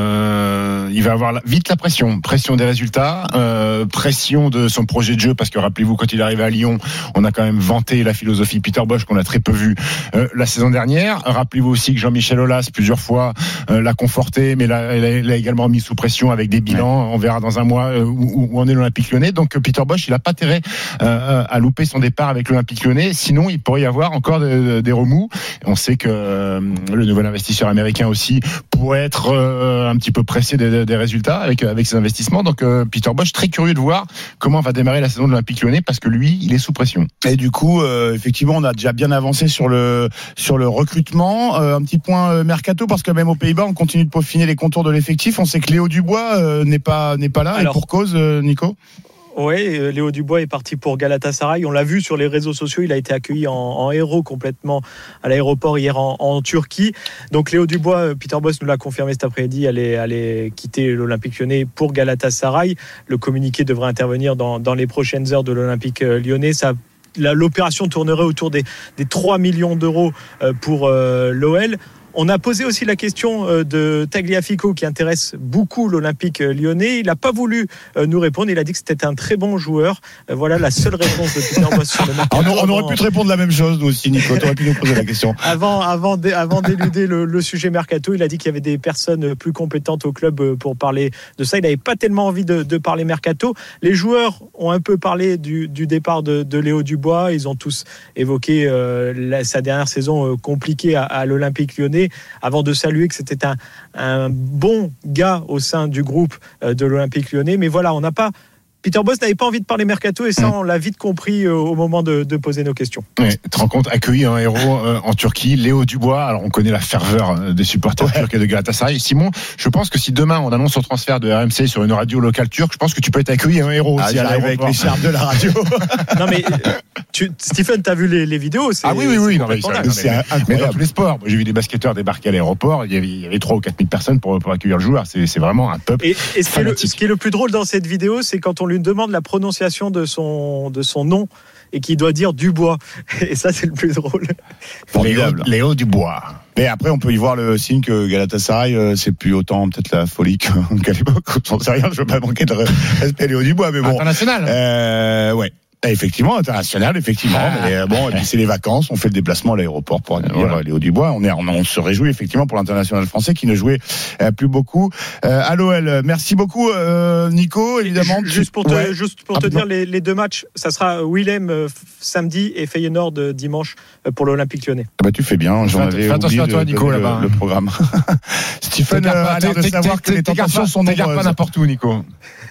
euh, il va avoir la, vite la pression, pression des résultats, euh, pression de son projet de jeu, parce que rappelez-vous quand il est arrivé à Lyon, on a quand même vanté la philosophie Peter Bosz qu'on a très peu vu euh, la saison dernière. Rappelez-vous aussi que Jean-Michel Aulas plusieurs fois euh, l'a conforté, mais l'a, l'a également mis sous pression avec des bilans. Ouais. On verra dans un mois euh, où, où on est l'Olympique Lyonnais. Donc Peter Bosz, il a pas intérêt euh, à louper son départ avec l'Olympique Lyonnais, sinon il pourrait y avoir encore des, des remous. On sait que euh, le nouvel investisseur américain aussi pourrait être euh, un petit peu pressé des, des résultats avec, avec ses investissements. Donc euh, Peter Bosz, très curieux de voir comment va démarrer la saison de l'Olympique Lyonnais, parce que lui, il est sous pression. Et du coup, euh, effectivement, on a déjà bien avancé sur le sur le recrutement. Euh, un petit point euh, mercato, parce que même aux Pays-Bas, on continue de peaufiner les contours de l'effectif. On sait que Léo Dubois euh, n'est pas n'est pas là. Alors, et pour cause, euh, Nico. Oui, Léo Dubois est parti pour Galatasaray. On l'a vu sur les réseaux sociaux, il a été accueilli en, en héros complètement à l'aéroport hier en, en Turquie. Donc Léo Dubois, Peter Bosz nous l'a confirmé cet après-midi, allait, allait quitter l'Olympique Lyonnais pour Galatasaray. Le communiqué devrait intervenir dans, dans les prochaines heures de l'Olympique Lyonnais. Ça La, l'opération tournerait autour des, des trois millions d'euros pour euh, l'O L. On a posé aussi la question de Tagliafico qui intéresse beaucoup l'Olympique Lyonnais. Il n'a pas voulu nous répondre. Il a dit que c'était un très bon joueur. Voilà la seule réponse de Peter Bosz sur le mercato. On aurait pu te répondre la même chose, nous aussi, Nico. Tu aurais pu nous poser la question. Avant, avant, avant d'éluder le, le sujet mercato, il a dit qu'il y avait des personnes plus compétentes au club pour parler de ça. Il n'avait pas tellement envie de, de parler mercato. Les joueurs ont un peu parlé du, du départ de, de Léo Dubois. Ils ont tous évoqué euh, la, sa dernière saison compliquée à, à l'Olympique Lyonnais, avant de saluer que c'était un, un bon gars au sein du groupe de l'Olympique Lyonnais. Mais voilà, on n'a pas... Peter Bosz n'avait pas envie de parler mercato, et ça, on l'a vite compris au moment de, de poser nos questions. Ouais, tu te rends compte, accueilli un héros euh, en Turquie, Léo Dubois. Alors, on connaît la ferveur des supporters ouais. turcs et de Galatasaray. Simon, je pense que si demain on annonce le transfert de R M C sur une radio locale turque, je pense que tu peux être accueilli un héros ah, aussi à l'aéroport. Avec les charmes de la radio. Non mais, tu, Stephen, t'as vu les, les vidéos? C'est, ah oui, oui, oui. Non, mais, ça, non, c'est mais, mais dans tous les sports, j'ai vu des basketteurs débarquer à l'aéroport. Il y avait, il y avait trois ou quatre mille personnes pour, pour accueillir le joueur. C'est, c'est vraiment un peuple. Et, et ce, qui est le, ce qui est le plus drôle dans cette vidéo, c'est quand on lui demande la prononciation de son, de son nom et qui doit dire Dubois. Et ça, c'est le plus drôle. Formidable. Léo, Léo Dubois. Mais après, on peut y voir le signe que Galatasaray, euh, c'est plus autant peut-être la folie qu'à l'époque. J'en sais rien, je veux pas manquer de respect à Léo Dubois, mais bon. International. Euh, ouais. Effectivement, international, effectivement. Ah. Mais euh, bon, et puis c'est les vacances, on fait le déplacement à l'aéroport pour accueillir voilà. Léo Dubois. On, est, on, on se réjouit effectivement pour l'international français qui ne jouait euh, plus beaucoup euh, à l'O L. Merci beaucoup, euh, Nico. Évidemment. Juste pour te, ouais. juste pour te dire les, les deux matchs, ça sera Willem euh, samedi et Feyenoord euh, dimanche euh, pour l'Olympique Lyonnais. Ah bah tu fais bien. J'en avais fais attention à toi, Nico, le, là-bas. Le, le programme. Stephen a l'air de savoir que les tentations sont nombreuses. T'égares pas n'importe où, Nico.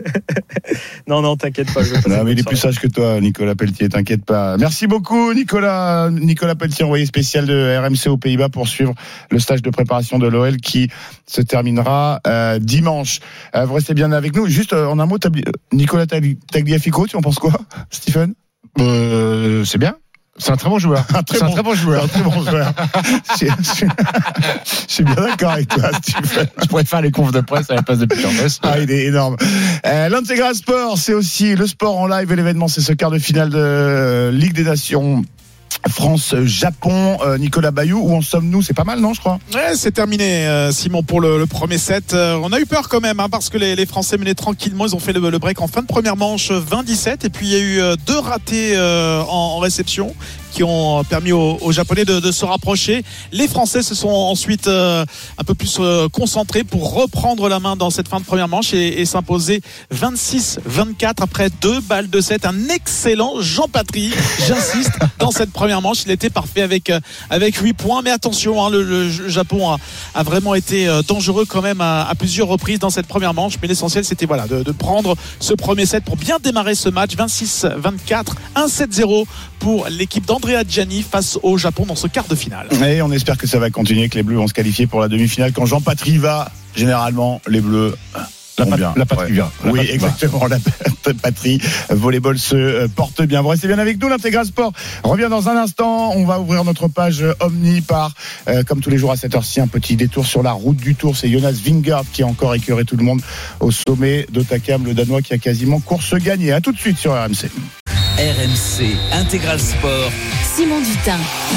Non, non, t'inquiète pas. Non, mais il est plus sage que toi, Nicolas Pelletier. T'inquiète pas. Merci beaucoup, Nicolas. Nicolas Pelletier, envoyé spécial de R M C aux Pays-Bas pour suivre le stage de préparation de l'O L qui se terminera euh, dimanche. Euh, vous restez bien avec nous. Juste euh, en un mot, tabli- Nicolas Tagliafico, tu en penses quoi, Stephen? euh, C'est bien. C'est un très bon joueur. Un très c'est bon, un très bon joueur. Un très bon joueur. Je suis bien d'accord avec toi, Stephen. Je pourrais faire les confs de presse à la place de Peter Bosz. Ah, il est énorme. Euh, L'Intégral Sport, c'est aussi le sport en live et l'événement, c'est ce quart de finale de Ligue des Nations. France-Japon, euh, Nicolas Bayou, où en sommes-nous? C'est pas mal, non, je crois? Ouais, c'est terminé, euh, Simon, pour le, le premier set. Euh, on a eu peur quand même, hein, parce que les, les Français menaient tranquillement. Ils ont fait le, le break en fin de première manche, vingt dix-sept. Et puis, il y a eu euh, deux ratés euh, en, en réception qui ont permis aux, aux Japonais de, de se rapprocher. Les Français se sont ensuite euh, un peu plus euh, concentrés pour reprendre la main dans cette fin de première manche et, et s'imposer vingt-six vingt-quatre après deux balles de set. Un excellent Jean Patry, j'insiste, dans cette première manche. Il était parfait avec, euh, avec huit points. Mais attention, hein, le, le Japon a, a vraiment été euh, dangereux quand même à, à plusieurs reprises dans cette première manche. Mais l'essentiel, c'était voilà, de, de prendre ce premier set pour bien démarrer ce match. vingt-six vingt-quatre, un sept zéro pour l'équipe d'Andrea Gianni face au Japon dans ce quart de finale. Et on espère que ça va continuer, que les Bleus vont se qualifier pour la demi-finale. Quand Jean Patry va, généralement, les Bleus... La, pat- bien. la patrie ouais. vient. La oui, patrie exactement. La patrie volleyball se porte bien. Vous restez bien avec nous. L'Intégral Sport revient dans un instant. On va ouvrir notre page Omni par, euh, comme tous les jours à cette heure-ci, un petit détour sur la route du Tour. C'est Jonas Vingegaard qui a encore écœuré tout le monde au sommet d'Otakam, le Danois qui a quasiment course gagnée. À tout de suite sur R M C. R M C Intégral Sport. Simon Dutin.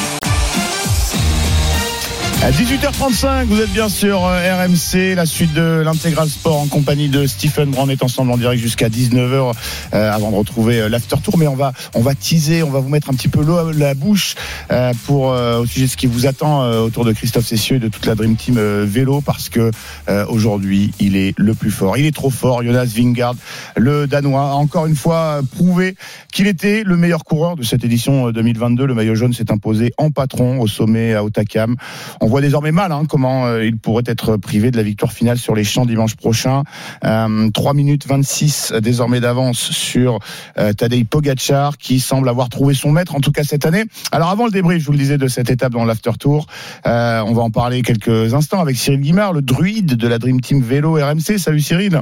À dix-huit heures trente-cinq, vous êtes bien sur R M C, la suite de l'Intégral Sport en compagnie de Stephen Brand est ensemble en direct jusqu'à dix-neuf heures euh, avant de retrouver l'after tour. Mais on va on va teaser, on va vous mettre un petit peu l'eau à la bouche euh, pour euh, au sujet de ce qui vous attend euh, autour de Christophe Cessieux et de toute la Dream Team euh, vélo, parce que euh, aujourd'hui il est le plus fort, il est trop fort. Jonas Vingegaard, le Danois, a encore une fois prouvé qu'il était le meilleur coureur de cette édition deux mille vingt-deux. Le maillot jaune s'est imposé en patron au sommet à Otakam. On voit désormais mal hein, comment euh, il pourrait être privé de la victoire finale sur les champs dimanche prochain. Euh, trois minutes vingt-six désormais d'avance sur euh, Tadej Pogačar, qui semble avoir trouvé son maître, en tout cas cette année. Alors avant le débrief, je vous le disais, de cette étape dans l'after tour, euh, on va en parler quelques instants avec Cyril Guimard, le druide de la Dream Team Vélo R M C. Salut Cyril.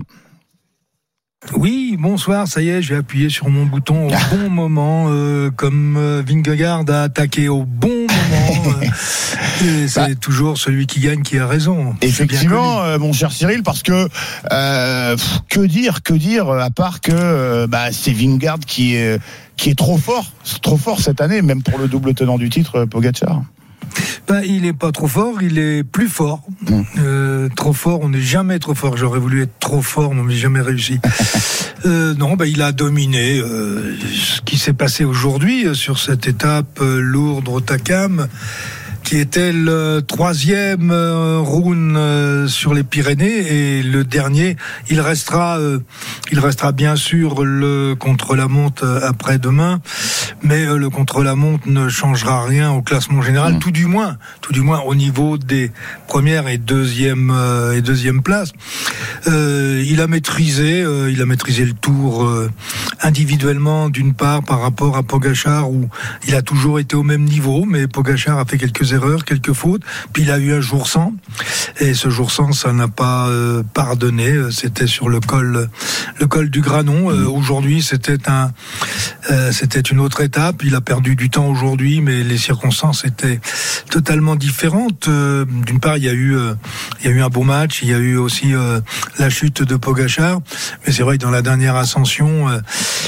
Oui, bonsoir, ça y est, j'ai appuyé sur mon bouton au bon moment, euh, comme euh, Vingegaard a attaqué au bon moment. Euh, et c'est bah, toujours celui qui gagne qui a raison. Effectivement, euh, mon cher Cyril, parce que euh, que dire, que dire, à part que euh, bah, c'est Vingegaard qui est qui est trop fort, trop fort cette année, même pour le double tenant du titre, Pogačar. Ben, il est pas trop fort, il est plus fort. Mmh. Euh, trop fort, on n'est jamais trop fort. J'aurais voulu être trop fort, mais j'ai jamais réussi. euh, non, ben, il a dominé euh, ce qui s'est passé aujourd'hui euh, sur cette étape euh, lourde Otakam, qui était le troisième euh, round euh, sur les Pyrénées, et le dernier, il restera, euh, il restera bien sûr le contre-la-montre euh, après-demain, mais euh, le contre-la-montre ne changera rien au classement général, mmh. tout du moins, tout du moins au niveau des premières et deuxième euh, et deuxième places. Euh, il a maîtrisé, euh, il a maîtrisé le Tour euh, individuellement, d'une part par rapport à Pogačar, où il a toujours été au même niveau, mais Pogačar a fait quelques erreurs, quelques fautes, puis il a eu un jour sans, et ce jour sans, ça n'a pas euh, pardonné. C'était sur le col, le col du Granon. Euh, aujourd'hui, c'était un, euh, c'était une autre étape. Il a perdu du temps aujourd'hui, mais les circonstances étaient totalement différentes. Euh, d'une part, il y a eu, euh, il y a eu un beau match. Il y a eu aussi euh, la chute de Pogačar, mais c'est vrai que dans la dernière ascension, euh,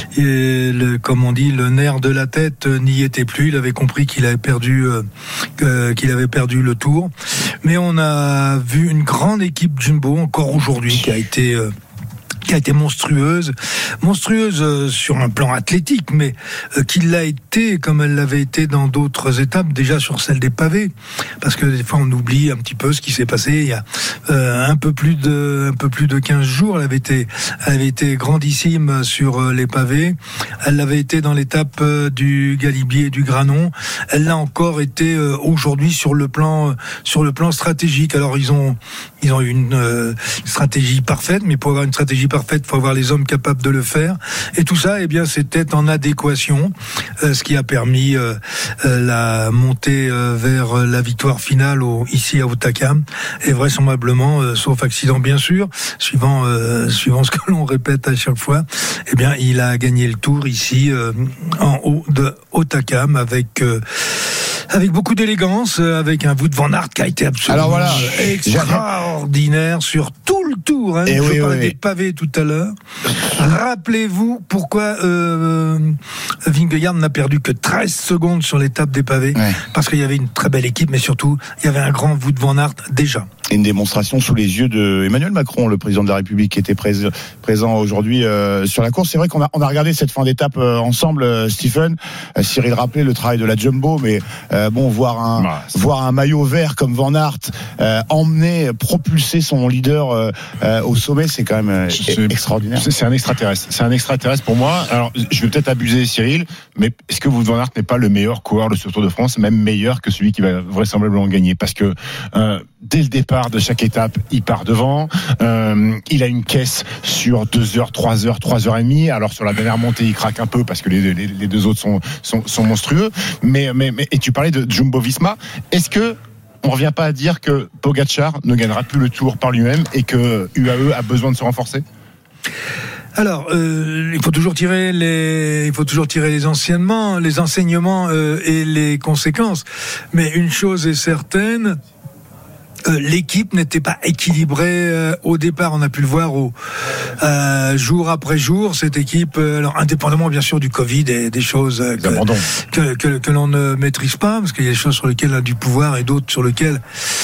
et le, comme on dit, le nerf de la tête euh, n'y était plus. Il avait compris qu'il avait perdu. Euh, euh, qu'il avait perdu le Tour, mais on a vu une grande équipe Jumbo encore aujourd'hui qui a été euh, qui a été monstrueuse, monstrueuse euh, sur un plan athlétique, mais euh, qui l'a été comme elle l'avait été dans d'autres étapes, déjà sur celle des pavés, parce que des fois on oublie un petit peu ce qui s'est passé il y a euh, un peu plus de un peu plus de quinze jours. Elle avait été elle avait été grandissime sur euh, les pavés. Elle l'avait été dans l'étape euh, du Galibier et du Granon. Elle l'a encore été euh, aujourd'hui sur le plan euh, sur le plan stratégique. Alors ils ont ils ont eu une euh, stratégie parfaite, mais pour avoir une stratégie parfaite, il faut avoir les hommes capables de le faire. Et tout ça, eh bien, c'était en adéquation, euh, ce qui a permis euh, euh, la montée euh, vers la victoire finale au, ici à Otakam. Et vraisemblablement, euh, sauf accident bien sûr, suivant euh, suivant ce que l'on répète à chaque fois, eh bien, il a gagné le Tour ici euh, en haut de Otakam avec euh, avec beaucoup d'élégance, avec un Wout van Aert qui a été absolument Alors voilà, extraordinaire sur tout le Tour. Hein. Je oui, parlais oui, des pavés tout à l'heure. Rappelez-vous pourquoi euh, Vingegaard n'a perdu que treize secondes sur l'étape des pavés. Ouais. Parce qu'il y avait une très belle équipe, mais surtout, il y avait un grand Wout van Aert déjà. Et une démonstration sous les yeux de Emmanuel Macron, le président de la République, qui était prés- présent aujourd'hui euh, sur la course. C'est vrai qu'on a, on a regardé cette fin d'étape euh, ensemble, euh, Stephen. Euh, Cyril rappelait le travail de la Jumbo, mais euh, bon, voir un, bah, voir un maillot vert comme Van Aert euh, emmener, propulser son leader euh, euh, au sommet, c'est quand même euh, c'est, extraordinaire. C'est, c'est un extraterrestre. C'est un extraterrestre pour moi. Alors, je vais peut-être abuser, Cyril, mais est-ce que Van Aert n'est pas le meilleur coureur de ce Tour de France, même meilleur que celui qui va vraisemblablement gagner? Parce que euh, dès le départ de chaque étape, il part devant. Euh, il a une caisse sur deux heures, trois heures, trois heures et demie. Alors sur la dernière montée, il craque un peu parce que les, les, les deux autres sont, sont, sont monstrueux. Mais, mais, mais et tu parlais de Jumbo-Visma. Est-ce que on revient pas à dire que Pogačar ne gagnera plus le Tour par lui-même et que U A E a besoin de se renforcer? Alors, euh, il faut toujours tirer les, il faut toujours tirer les enseignements, les enseignements euh, et les conséquences. Mais une chose est certaine. Euh, l'équipe n'était pas équilibrée euh, au départ. On a pu le voir au, euh, jour après jour. Cette équipe, euh, alors indépendamment bien sûr du Covid et des choses euh, que, que, que, que l'on ne maîtrise pas, parce qu'il y a des choses sur lesquelles on a du pouvoir et d'autres sur lesquelles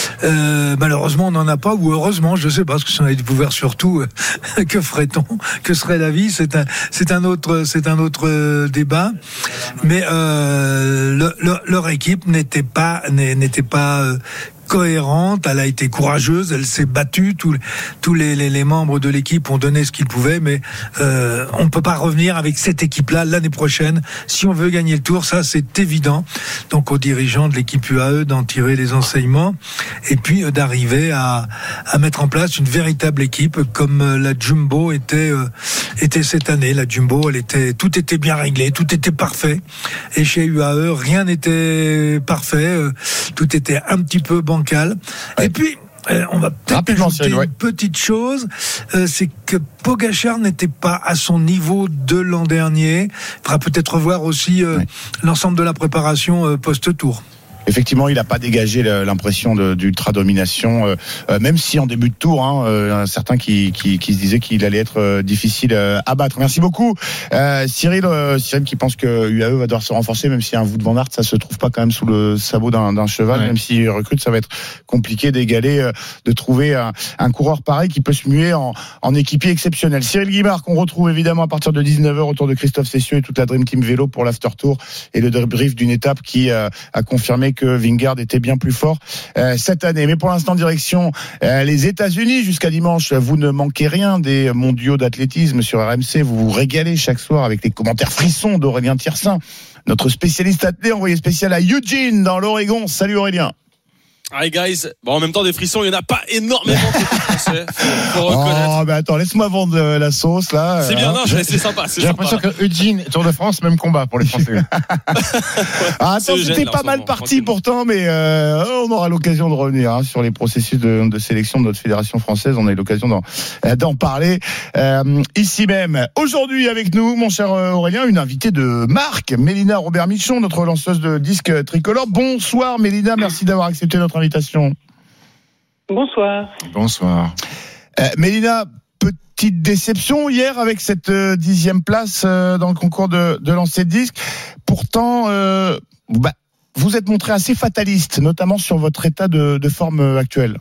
euh, malheureusement on n'en a pas, ou heureusement, je sais pas, parce que si on avait du pouvoir surtout, euh, que ferait-on? Que serait la vie? C'est un, c'est un autre, c'est un autre euh, débat. Mais euh, le, le, leur équipe n'était pas, n'était pas euh, cohérente, elle a été courageuse, elle s'est battue, tous, tous les, les, les membres de l'équipe ont donné ce qu'ils pouvaient, mais euh, on ne peut pas revenir avec cette équipe-là l'année prochaine si on veut gagner le Tour, ça c'est évident. Donc aux dirigeants de l'équipe U A E d'en tirer les enseignements et puis euh, d'arriver à, à mettre en place une véritable équipe comme euh, la Jumbo était, euh, était cette année. La Jumbo, elle était, tout était bien réglé, tout était parfait, et chez U A E rien n'était parfait, euh, tout était un petit peu bancal. Ouais. Et puis, euh, on va peut-être Rapidement, ajouter une ouais. petite chose, euh, c'est que Pogačar n'était pas à son niveau de l'an dernier. Il faudra peut-être revoir aussi euh, ouais. l'ensemble de la préparation euh, post-tour. Effectivement, il n'a pas dégagé l'impression d'ultra-domination, euh, même si en début de tour, hein, euh, certains qui, qui, qui se disaient qu'il allait être euh, difficile euh, à battre. Merci beaucoup, euh, Cyril. Euh, Cyril qui pense que U A E va devoir se renforcer, même si un Wout van Aert, ça se trouve pas quand même sous le sabot d'un, d'un cheval, ouais. Même s'il recrute, ça va être compliqué d'égaler, euh, de trouver un, un coureur pareil qui peut se muer en, en équipier exceptionnel. Cyril Guimard, qu'on retrouve évidemment à partir de dix-neuf heures autour de Christophe Cessieux et toute la Dream Team Vélo pour l'After Tour et le débrief d'une étape qui euh, a confirmé que Vingegaard était bien plus fort euh, cette année. Mais pour l'instant, direction euh, les États-Unis jusqu'à dimanche. Vous ne manquez rien des mondiaux d'athlétisme sur R M C. Vous vous régalez chaque soir avec les commentaires frissons d'Aurélien Tiersin, notre spécialiste athlète envoyé spécial à Eugene dans l'Oregon. Salut Aurélien. Hi guys. Bon, en même temps, des frissons, il n'y en a pas énormément côté français. Faut, faut reconnaître. Oh, mais attends, laisse-moi vendre la sauce, là. C'est bien, non, c'est sympa. C'est J'ai sympa, l'impression là. que Eugene, Tour de France, même combat pour les Français. ouais, ah, attends, c'était pas mal parti pourtant, mais euh, on aura l'occasion de revenir hein, sur les processus de, de sélection de notre fédération française. On a eu l'occasion d'en, d'en parler euh, ici même. Aujourd'hui, avec nous, mon cher Aurélien, une invitée de marque, Mélina Robert-Michon, notre lanceuse de disques tricolore. Bonsoir, Mélina, merci d'avoir accepté notre invitation. Bonsoir. Bonsoir. Euh, Mélina, petite déception hier avec cette euh, dixième place euh, dans le concours de, de lancer de disque. Pourtant, euh, bah, vous êtes montré assez fataliste, notamment sur votre état de, de forme actuelle.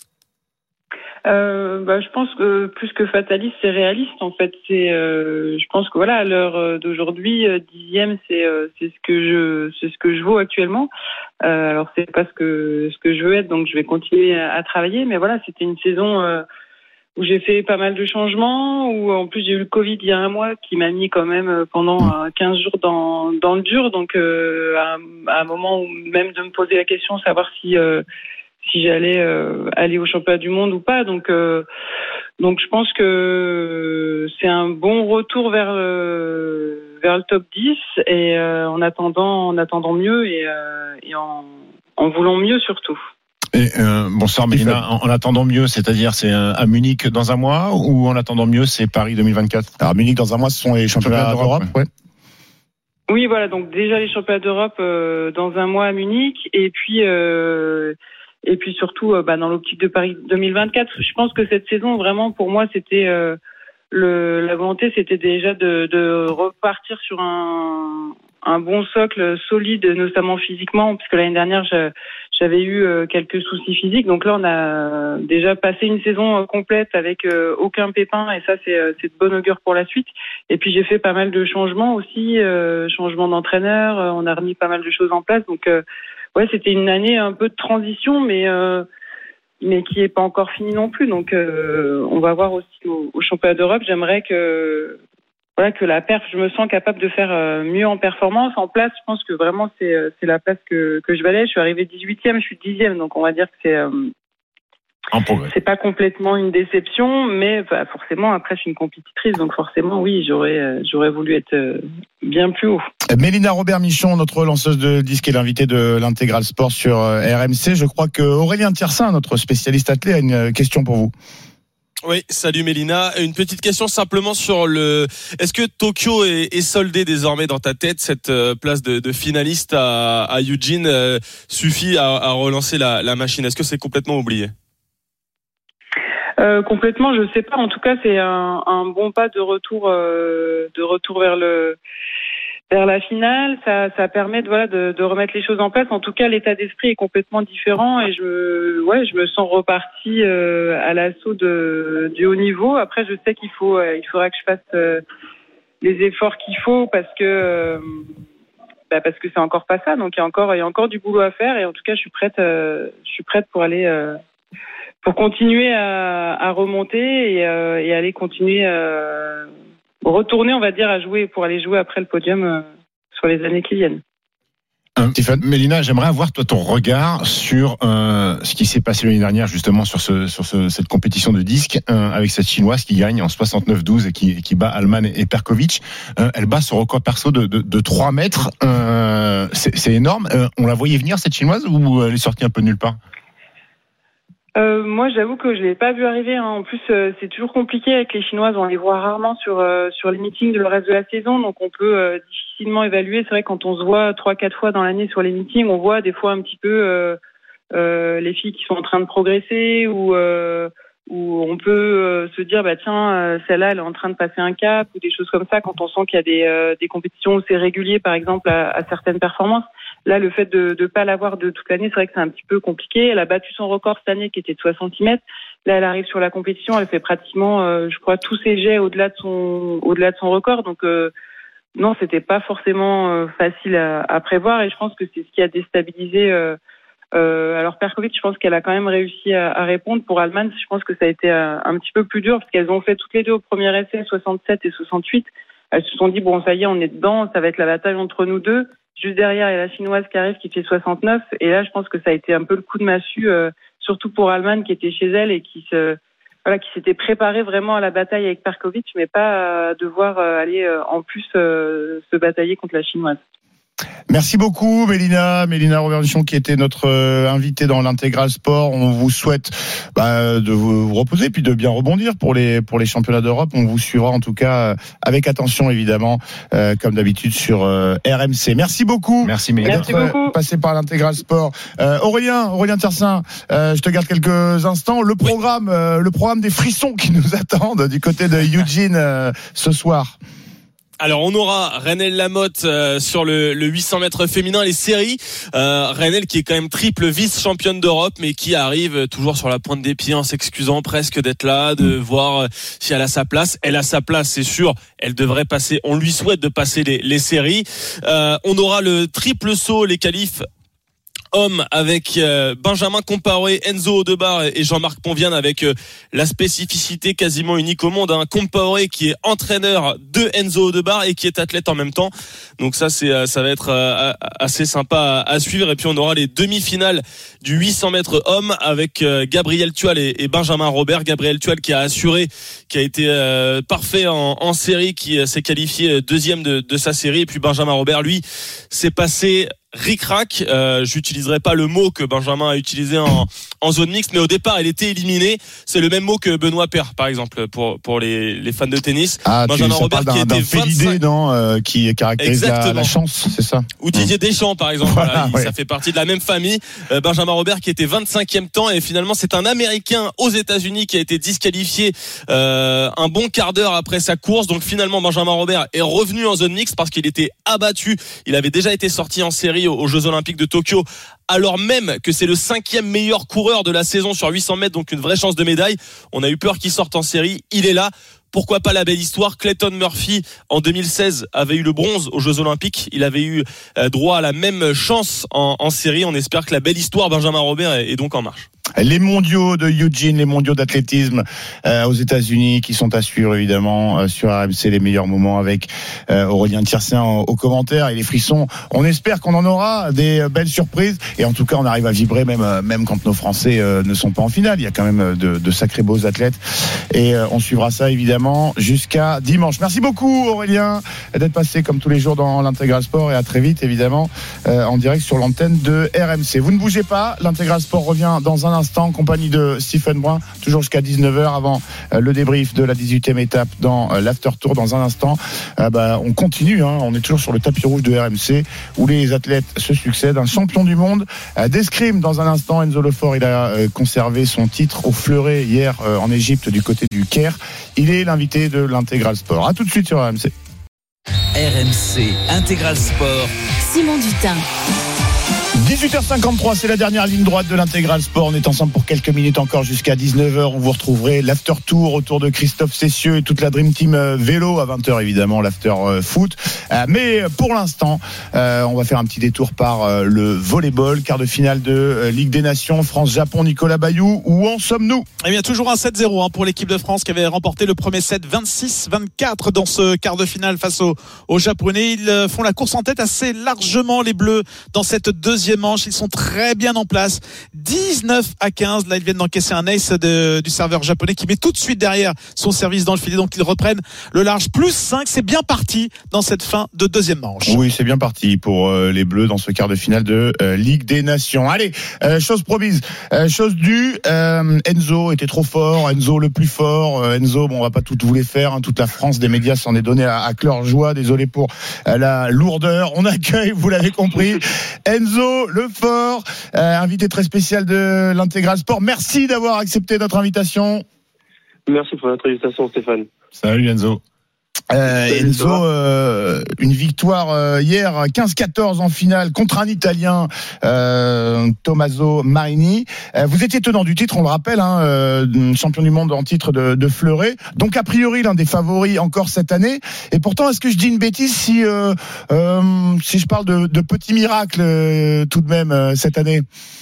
Euh, bah, je pense que plus que fataliste, c'est réaliste. En fait, c'est, euh, je pense que voilà, à l'heure d'aujourd'hui, euh, dixième, c'est, euh, c'est ce que je, c'est ce que je vaux actuellement. Euh, alors, c'est pas ce que ce que je veux être, donc je vais continuer à, à travailler. Mais voilà, c'était une saison euh, où j'ai fait pas mal de changements, où en plus j'ai eu le Covid il y a un mois qui m'a mis quand même pendant quinze jours dans dans le dur. Donc, euh, à, à un moment où même de me poser la question, savoir si euh, si j'allais euh, aller au championnat du monde ou pas. Donc, euh, donc je pense que c'est un bon retour vers le, vers le top dix et euh, en attendant, en attendant mieux et, euh, et en, en voulant mieux surtout. Et euh, bonsoir Mélina, en, en attendant mieux, c'est-à-dire c'est à Munich dans un mois ou en attendant mieux c'est Paris deux mille vingt-quatre? Alors Munich dans un mois, ce sont les championnats, championnats d'Europe, ouais. ouais. Oui, voilà, donc déjà les championnats d'Europe euh, dans un mois à Munich et puis euh, et puis surtout euh, bah, dans l'optique de Paris deux mille vingt-quatre. Je pense que cette saison vraiment pour moi c'était euh, le la volonté c'était déjà de, de repartir sur un un bon socle solide, notamment physiquement, puisque l'année dernière, je, j'avais eu euh, quelques soucis physiques. Donc là, on a déjà passé une saison euh, complète avec euh, aucun pépin, et ça, c'est, euh, c'est de bon augure pour la suite. Et puis, j'ai fait pas mal de changements aussi, euh, changements d'entraîneur, euh, on a remis pas mal de choses en place. Donc, euh, ouais, c'était une année un peu de transition, mais... Euh, mais qui est pas encore fini non plus. Donc, euh, on va voir aussi au, au championnat d'Europe. J'aimerais que, voilà, que la perf, je me sens capable de faire euh, mieux en performance. En place, je pense que vraiment, c'est, c'est la place que, que je valais. Je suis arrivé dix-huitième, je suis dixième. Donc, on va dire que c'est, euh, c'est pas complètement une déception, mais bah, forcément, après, je suis une compétitrice. Donc, forcément, oui, j'aurais, euh, j'aurais voulu être euh, bien plus haut. Mélina Robert-Michon, notre lanceuse de disques et l'invitée de l'Intégral Sport sur R M C. Je crois que Aurélien Tiersin, notre spécialiste athlète, a une question pour vous. Oui, salut Mélina. Une petite question simplement sur le. Est-ce que Tokyo est, est soldé désormais dans ta tête? Cette place de, de finaliste à, à Eugene euh, suffit à, à relancer la, la machine. Est-ce que c'est complètement oublié? Euh, complètement, je sais pas. En tout cas, c'est un, un bon pas de retour, euh, de retour vers le, vers la finale. Ça, ça permet de, voilà, de, de remettre les choses en place. En tout cas, l'état d'esprit est complètement différent et je, ouais, je me sens repartie euh, à l'assaut de, du haut niveau. Après, je sais qu'il faut, euh, il faudra que je fasse euh, les efforts qu'il faut parce que, euh, bah parce que c'est encore pas ça. Donc il y a encore, il y a encore du boulot à faire et en tout cas, je suis prête, euh, je suis prête pour aller. Euh, pour continuer à, à remonter et, euh, et aller continuer à retourner, on va dire, à jouer, pour aller jouer après le podium euh, sur les années qui viennent. Euh, Mélina, j'aimerais avoir toi ton regard sur euh, ce qui s'est passé l'année dernière justement sur, ce, sur ce, cette compétition de disques euh, avec cette chinoise qui gagne en soixante-neuf douze et qui, qui bat Alman et Perkovic. Euh, elle bat son record perso de, de, de trois mètres. Euh, c'est, c'est énorme. Euh, on la voyait venir cette chinoise ou elle est sortie un peu de nulle part? Euh, moi, j'avoue que je l'ai pas vu arriver. Hein. En plus, euh, c'est toujours compliqué avec les Chinoises. On les voit rarement sur euh, sur les meetings de le reste de la saison, donc on peut euh, difficilement évaluer. C'est vrai, quand on se voit trois, quatre fois dans l'année sur les meetings, on voit des fois un petit peu euh, euh, les filles qui sont en train de progresser ou euh, où on peut euh, se dire bah tiens euh, celle-là elle est en train de passer un cap ou des choses comme ça quand on sent qu'il y a des euh, des compétitions où c'est régulier par exemple à, à certaines performances. Là, le fait de ne pas l'avoir de toute l'année, c'est vrai que c'est un petit peu compliqué. Elle a battu son record cette année qui était de soixante mètres. Là, elle arrive sur la compétition, elle fait pratiquement, euh, je crois, tous ses jets au-delà de son, au-delà de son record. Donc, euh, non, c'était pas forcément euh, facile à, à prévoir. Et je pense que c'est ce qui a déstabilisé. Euh, euh, alors, Perkovic, je pense qu'elle a quand même réussi à, à répondre. Pour Alman, je pense que ça a été un, un petit peu plus dur parce qu'elles ont fait toutes les deux au premier essai, soixante-sept et soixante-huit. Elles se sont dit, bon, ça y est, on est dedans, ça va être la bataille entre nous deux. Juste derrière, il y a la chinoise qui arrive qui fait soixante-neuf. Et là, je pense que ça a été un peu le coup de massue, euh, surtout pour Alman qui était chez elle et qui se, voilà, qui s'était préparé vraiment à la bataille avec Perkovic, mais pas à devoir aller euh, en plus euh, se batailler contre la chinoise. Merci beaucoup Mélina, Mélina Robert-Michon qui était notre euh, invitée dans l'Intégral Sport. On vous souhaite bah, de vous reposer puis de bien rebondir pour les pour les championnats d'Europe. On vous suivra en tout cas avec attention évidemment euh, comme d'habitude sur euh, R M C. Merci beaucoup. Merci Mélina. Merci beaucoup. Passé par l'Intégral Sport. Euh, Aurélien, Aurélien Tiersin, euh, je te garde quelques instants. Le programme, oui. euh, le programme des frissons qui nous attendent du côté de Eugene euh, ce soir. Alors on aura Renelle Lamotte euh, sur le, le huit cents mètres féminin, les séries. Euh, Renelle qui est quand même triple vice-championne d'Europe, mais qui arrive toujours sur la pointe des pieds en s'excusant presque d'être là, de voir si elle a sa place. Elle a sa place, c'est sûr. Elle devrait passer. On lui souhaite de passer les, les séries. Euh, on aura le triple saut, les qualifs hommes avec euh, Benjamin Compaoré, Enzo Audebar et Jean-Marc Ponviane avec euh, la spécificité quasiment unique au monde. Hein. Compaoré qui est entraîneur de Enzo Audebar et qui est athlète en même temps. Donc ça, c'est euh, ça va être euh, assez sympa à, à suivre. Et puis on aura les demi-finales du huit cents mètres hommes avec euh, Gabriel Tual et, et Benjamin Robert. Gabriel Tual qui a assuré, qui a été euh, parfait en, en série, qui euh, s'est qualifié deuxième de, de sa série. Et puis Benjamin Robert, lui, s'est passé ric-rac. Euh, j'utiliserai pas le mot que Benjamin a utilisé en, en zone mixte, mais au départ, il était éliminé. C'est le même mot que Benoît Paire, par exemple, pour pour les, les fans de tennis. Ah, Benjamin tu, Robert d'un, qui était d'un fait d'idée, non, euh, qui caractérise la, la chance, c'est ça. Ou Didier Deschamps, par exemple. Voilà, voilà, il, ouais. Ça fait partie de la même famille. Euh, Benjamin Robert qui était vingt-cinquième temps et finalement c'est un Américain aux États-Unis qui a été disqualifié euh, un bon quart d'heure après sa course. Donc finalement Benjamin Robert est revenu en zone mixte parce qu'il était abattu. Il avait déjà été sorti en série aux, aux Jeux Olympiques de Tokyo, alors même que c'est le cinquième meilleur coureur de la saison sur huit cents mètres, donc une vraie chance de médaille. On a eu peur qu'il sorte en série. Il est là. Pourquoi pas la belle histoire? Clayton Murphy, en deux mille seize, avait eu le bronze aux Jeux Olympiques. Il avait eu droit à la même chance en, en série. On espère que la belle histoire Benjamin Robert est, est donc en marche. Les mondiaux de Eugene, les mondiaux d'athlétisme euh, aux États-Unis qui sont à suivre évidemment euh, sur R M C, les meilleurs moments avec euh, Aurélien Tiersin aux commentaires et les frissons. On espère qu'on en aura des euh, belles surprises et en tout cas on arrive à vibrer même euh, même quand nos Français euh, ne sont pas en finale. Il y a quand même de, de sacrés beaux athlètes et euh, on suivra ça évidemment jusqu'à dimanche. Merci beaucoup Aurélien d'être passé comme tous les jours dans l'Intégral Sport et à très vite évidemment euh, en direct sur l'antenne de R M C. Vous ne bougez pas, l'Intégral Sport revient dans un instant en compagnie de Stephen Brun, toujours jusqu'à dix-neuf heures avant euh, le débrief de la dix-huitième étape dans euh, l'after tour. Dans un instant, euh, bah, on continue, hein, on est toujours sur le tapis rouge de R M C où les athlètes se succèdent. Un champion du monde euh, d'escrime dans un instant. Enzo Lefort, il a euh, conservé son titre au fleuret hier euh, en Égypte du côté du Caire. Il est l'invité de l'Intégral Sport. À tout de suite sur R M C. R M C Intégral Sport. Simon Dutin. dix-huit heures cinquante-trois, c'est la dernière ligne droite de l'Intégral Sport. On est ensemble pour quelques minutes encore jusqu'à dix-neuf heures. On vous retrouverez l'after tour autour de Christophe Cessieux et toute la Dream Team vélo. À vingt heures évidemment l'after foot. Mais pour l'instant, on va faire un petit détour par le volleyball, quart de finale de Ligue des Nations, France-Japon. Nicolas Bayou, où en sommes-nous? Eh bien toujours un sept zéro hein, pour l'équipe de France qui avait remporté le premier set vingt-six vingt-quatre dans ce quart de finale face aux, aux Japonais. Ils font la course en tête assez largement, les Bleus, dans cette deuxième manche. Ils sont très bien en place. dix-neuf à quinze. Là, ils viennent d'encaisser un ace de, du serveur japonais qui met tout de suite derrière son service dans le filet. Donc, ils reprennent le large. Plus cinq. C'est bien parti dans cette fin de deuxième manche. Oui, c'est bien parti pour euh, les Bleus dans ce quart de finale de euh, Ligue des Nations. Allez, euh, chose promise, euh, chose due. Euh, Enzo était trop fort. Enzo le plus fort. Euh, Enzo, bon, on va pas tout vous les faire. Hein. Toute la France des médias s'en est donné à, à cœur joie. Désolé pour euh, la lourdeur. On accueille, vous l'avez compris, Enzo Lefort, euh, invité très spécial de l'Intégral Sport. Merci d'avoir accepté notre invitation. Merci pour notre invitation, Stéphane. Salut Enzo. Euh, Enzo, euh, une victoire euh, hier quinze quatorze en finale contre un Italien, euh, Tommaso Marini. Euh, vous étiez tenant du titre, on le rappelle, hein, euh, champion du monde en titre de, de fleuret. Donc a priori l'un des favoris encore cette année. Et pourtant, est-ce que je dis une bêtise si euh, euh, si je parle de, de petits miracles euh, tout de même euh, cette année?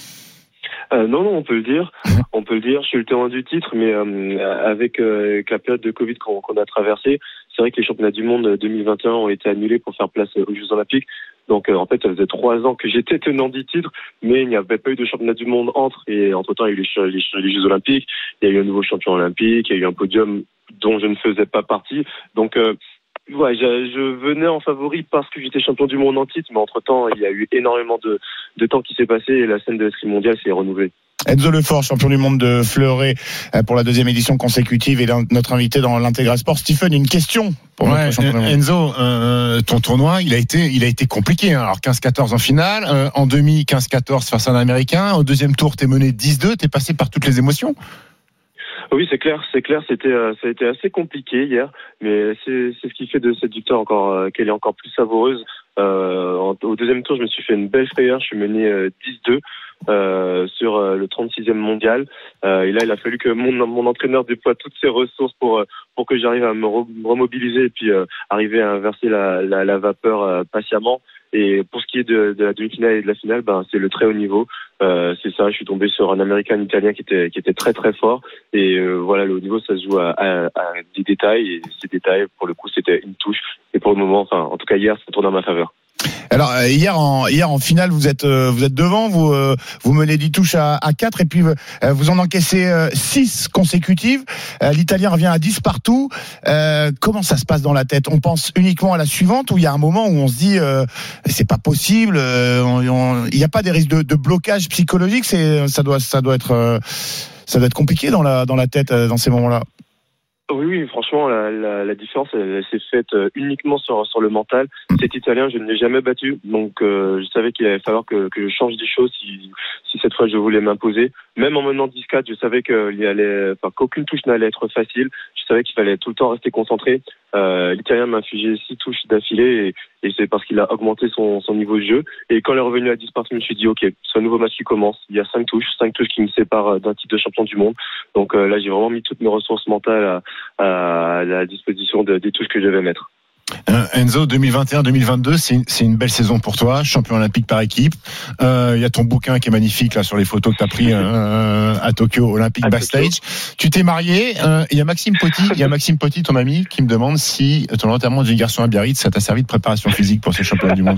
Euh, non, non, on peut le dire. On peut le dire. Je suis le témoin du titre, mais euh, avec, euh, avec la période de Covid qu'on, qu'on a traversée, c'est vrai que les championnats du monde deux mille vingt et un ont été annulés pour faire place aux Jeux Olympiques. Donc, euh, en fait, ça faisait trois ans que j'étais tenant du titre, mais il n'y avait pas eu de championnat du monde entre. Et entre-temps, il y a eu les, les, les Jeux Olympiques, il y a eu un nouveau champion olympique, il y a eu un podium dont je ne faisais pas partie. Donc, euh, ouais, je, je venais en favori parce que j'étais champion du monde en titre, mais entre-temps, il y a eu énormément de, de temps qui s'est passé et la scène de l'escrime mondiale s'est renouvelée. Enzo Lefort, champion du monde de fleuret pour la deuxième édition consécutive, et notre invité dans l'Intégral Sport. Stephen, une question pour ouais, notre champion du monde. Enzo, euh, ton tournoi, il a été, il a été compliqué. Hein. Alors quinze quatorze en finale, euh, en demi quinze quatorze face à un Américain. Au deuxième tour, t'es mené dix deux. T'es passé par toutes les émotions. Oui, c'est clair, c'est clair. C'était, euh, ça a été assez compliqué hier, mais c'est, c'est ce qui fait de cette victoire encore euh, qu'elle est encore plus savoureuse. Euh, au deuxième tour, je me suis fait une belle frayeur. Je suis mené euh, dix deux. Euh, sur euh, le trente-sixième mondial. Euh, et là, il a fallu que mon, mon entraîneur déploie toutes ses ressources pour pour que j'arrive à me remobiliser et puis euh, arriver à inverser la, la, la vapeur euh, patiemment. Et pour ce qui est de, de la demi-finale et de la finale, ben c'est le très haut niveau. Euh, c'est ça. Je suis tombé sur un Américain, un Italien qui était qui était très très fort. Et euh, voilà, le haut niveau, ça se joue à, à, à des détails. Et ces détails, pour le coup, c'était une touche. Et pour le moment, enfin, en tout cas hier, ça tourne en ma faveur. Alors euh, hier en hier en finale, vous êtes euh, vous êtes devant, vous euh, vous menez dix touches à, à quatre et puis euh, vous en encaissez euh, six consécutives. Euh, L'Italien revient à dix partout. Euh, comment ça se passe dans la tête? On pense uniquement à la suivante ou il y a un moment où on se dit euh, c'est pas possible, euh, il n'y a pas des risques de, de blocage psychologique, c'est ça doit ça doit être euh, ça doit être compliqué dans la dans la tête euh, dans ces moments-là. Oui, oui, franchement, la, la, la différence, elle, elle s'est faite uniquement sur, sur le mental. Cet Italien, je ne l'ai jamais battu, donc euh, je savais qu'il allait falloir que, que je change des choses si, si cette fois je voulais m'imposer. Même en menant dix quatre, je savais qu'il allait, enfin, qu'aucune touche n'allait être facile. Je savais qu'il fallait tout le temps rester concentré. Euh, L'Italien m'a infligé six touches d'affilée et, et c'est parce qu'il a augmenté son, son niveau de jeu. Et quand il est revenu à dix partout, je me suis dit, ok, c'est un nouveau match qui commence. Il y a cinq touches, cinq touches qui me séparent d'un titre de champion du monde. Donc euh, là, j'ai vraiment mis toutes mes ressources mentales à, à la disposition de, des touches que je devais mettre. Euh, Enzo, deux mille vingt et un deux mille vingt-deux, c'est une, c'est une belle saison pour toi, champion olympique par équipe. Il euh, y a ton bouquin qui est magnifique là sur les photos que tu as pris euh, à Tokyo Olympique Backstage. Tu t'es marié. Il euh, y a Maxime Potti, il y a Maxime Potti, ton ami, qui me demande si ton enterrement du garçon à Biarritz, ça t'a servi de préparation physique pour ces championnats du monde.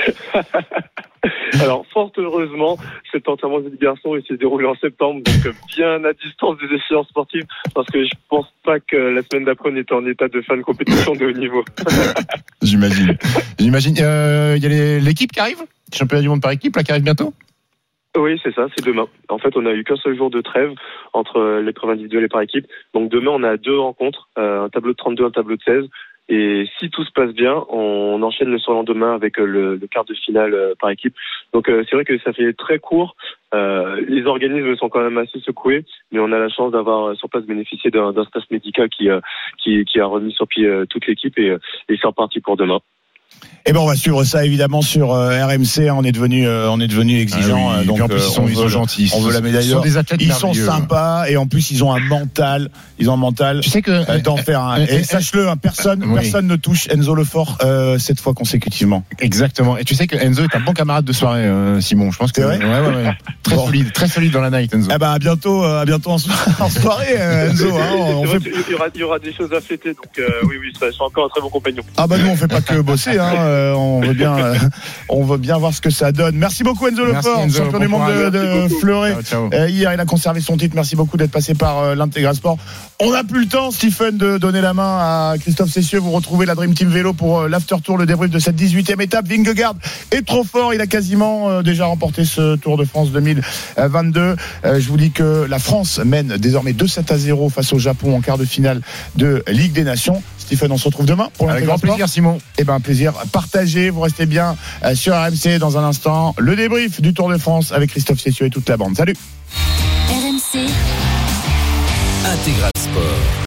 Alors, fort heureusement, cet enterrement du garçon, il s'est déroulé en septembre, donc bien à distance des échéances sportives, parce que je pense pas que la semaine d'après, on était en état de faire une compétition de haut niveau. J'imagine. J'imagine. Il euh, y a les, l'équipe qui arrive, championnat du monde par équipe, là, qui arrive bientôt. Oui, c'est ça, c'est demain. En fait, on a eu qu'un seul jour de trêve entre l'épreuve individuelle et par équipe. Donc demain, on a deux rencontres, euh, un tableau de trente-deux, un tableau de seize. Et si tout se passe bien, on enchaîne le surlendemain avec le, le quart de finale par équipe. Donc euh, c'est vrai que ça fait très court. Euh, les organismes sont quand même assez secoués, mais on a la chance d'avoir sur place bénéficié d'un, d'un staff médical qui, euh, qui, qui a remis sur pied euh, toute l'équipe et, et c'est reparti pour demain. Eh ben on va suivre ça évidemment sur euh, R M C. On est devenu, euh, on est devenu exigeant. Ah oui, donc en plus, ils sont, on ils veut, sont gentils. On veut la médaille. Ils sont des athlètes Ils sont merveilleux. sympas et en plus ils ont un mental. Ils ont un mental. Tu sais que euh, d'en faire un. Et sache-le, hein, personne, oui. personne ne touche Enzo Lefort euh, cette fois consécutivement. Exactement. Et tu sais que Enzo est un bon camarade de soirée, euh, Simon. Je pense que. C'est vrai. Ouais, ouais, ouais. Très bon. solide, très solide dans la night, Enzo. Eh ben à bientôt, à bientôt en, so- en soirée, euh, Enzo. Hein, on vrai, fait... il, y aura, il y aura des choses à fêter, donc euh, oui, oui, je suis encore un très bon compagnon. Ah bah nous on fait pas que bosser, hein, euh, on veut bien. Euh, on veut bien voir ce que ça donne. Merci beaucoup Enzo Lefort, champion bon du monde de, de Fleuret. Euh, hier, il a conservé son titre. Merci beaucoup d'être passé par euh, l'Intégral Sport. On n'a plus le temps, Stephen, de donner la main à Christophe Cessieux. Vous retrouvez la Dream Team Vélo pour euh, l'after tour, le débrief de cette dix-huitième étape. Vingegaard est trop fort. Il a quasiment euh, déjà remporté ce Tour de France deux mille vingt-deux. Euh, je vous dis que la France mène désormais deux sept à zéro face au Japon en quart de finale de Ligue des Nations. Stephen, on se retrouve demain pour Avec grand plaisir, Simon. Eh ben, plaisir partagé. Vous restez bien sur R M C dans un instant. Le débrief du Tour de France avec Christophe Cessieux et toute la bande. Salut. R M C Intégral Sport.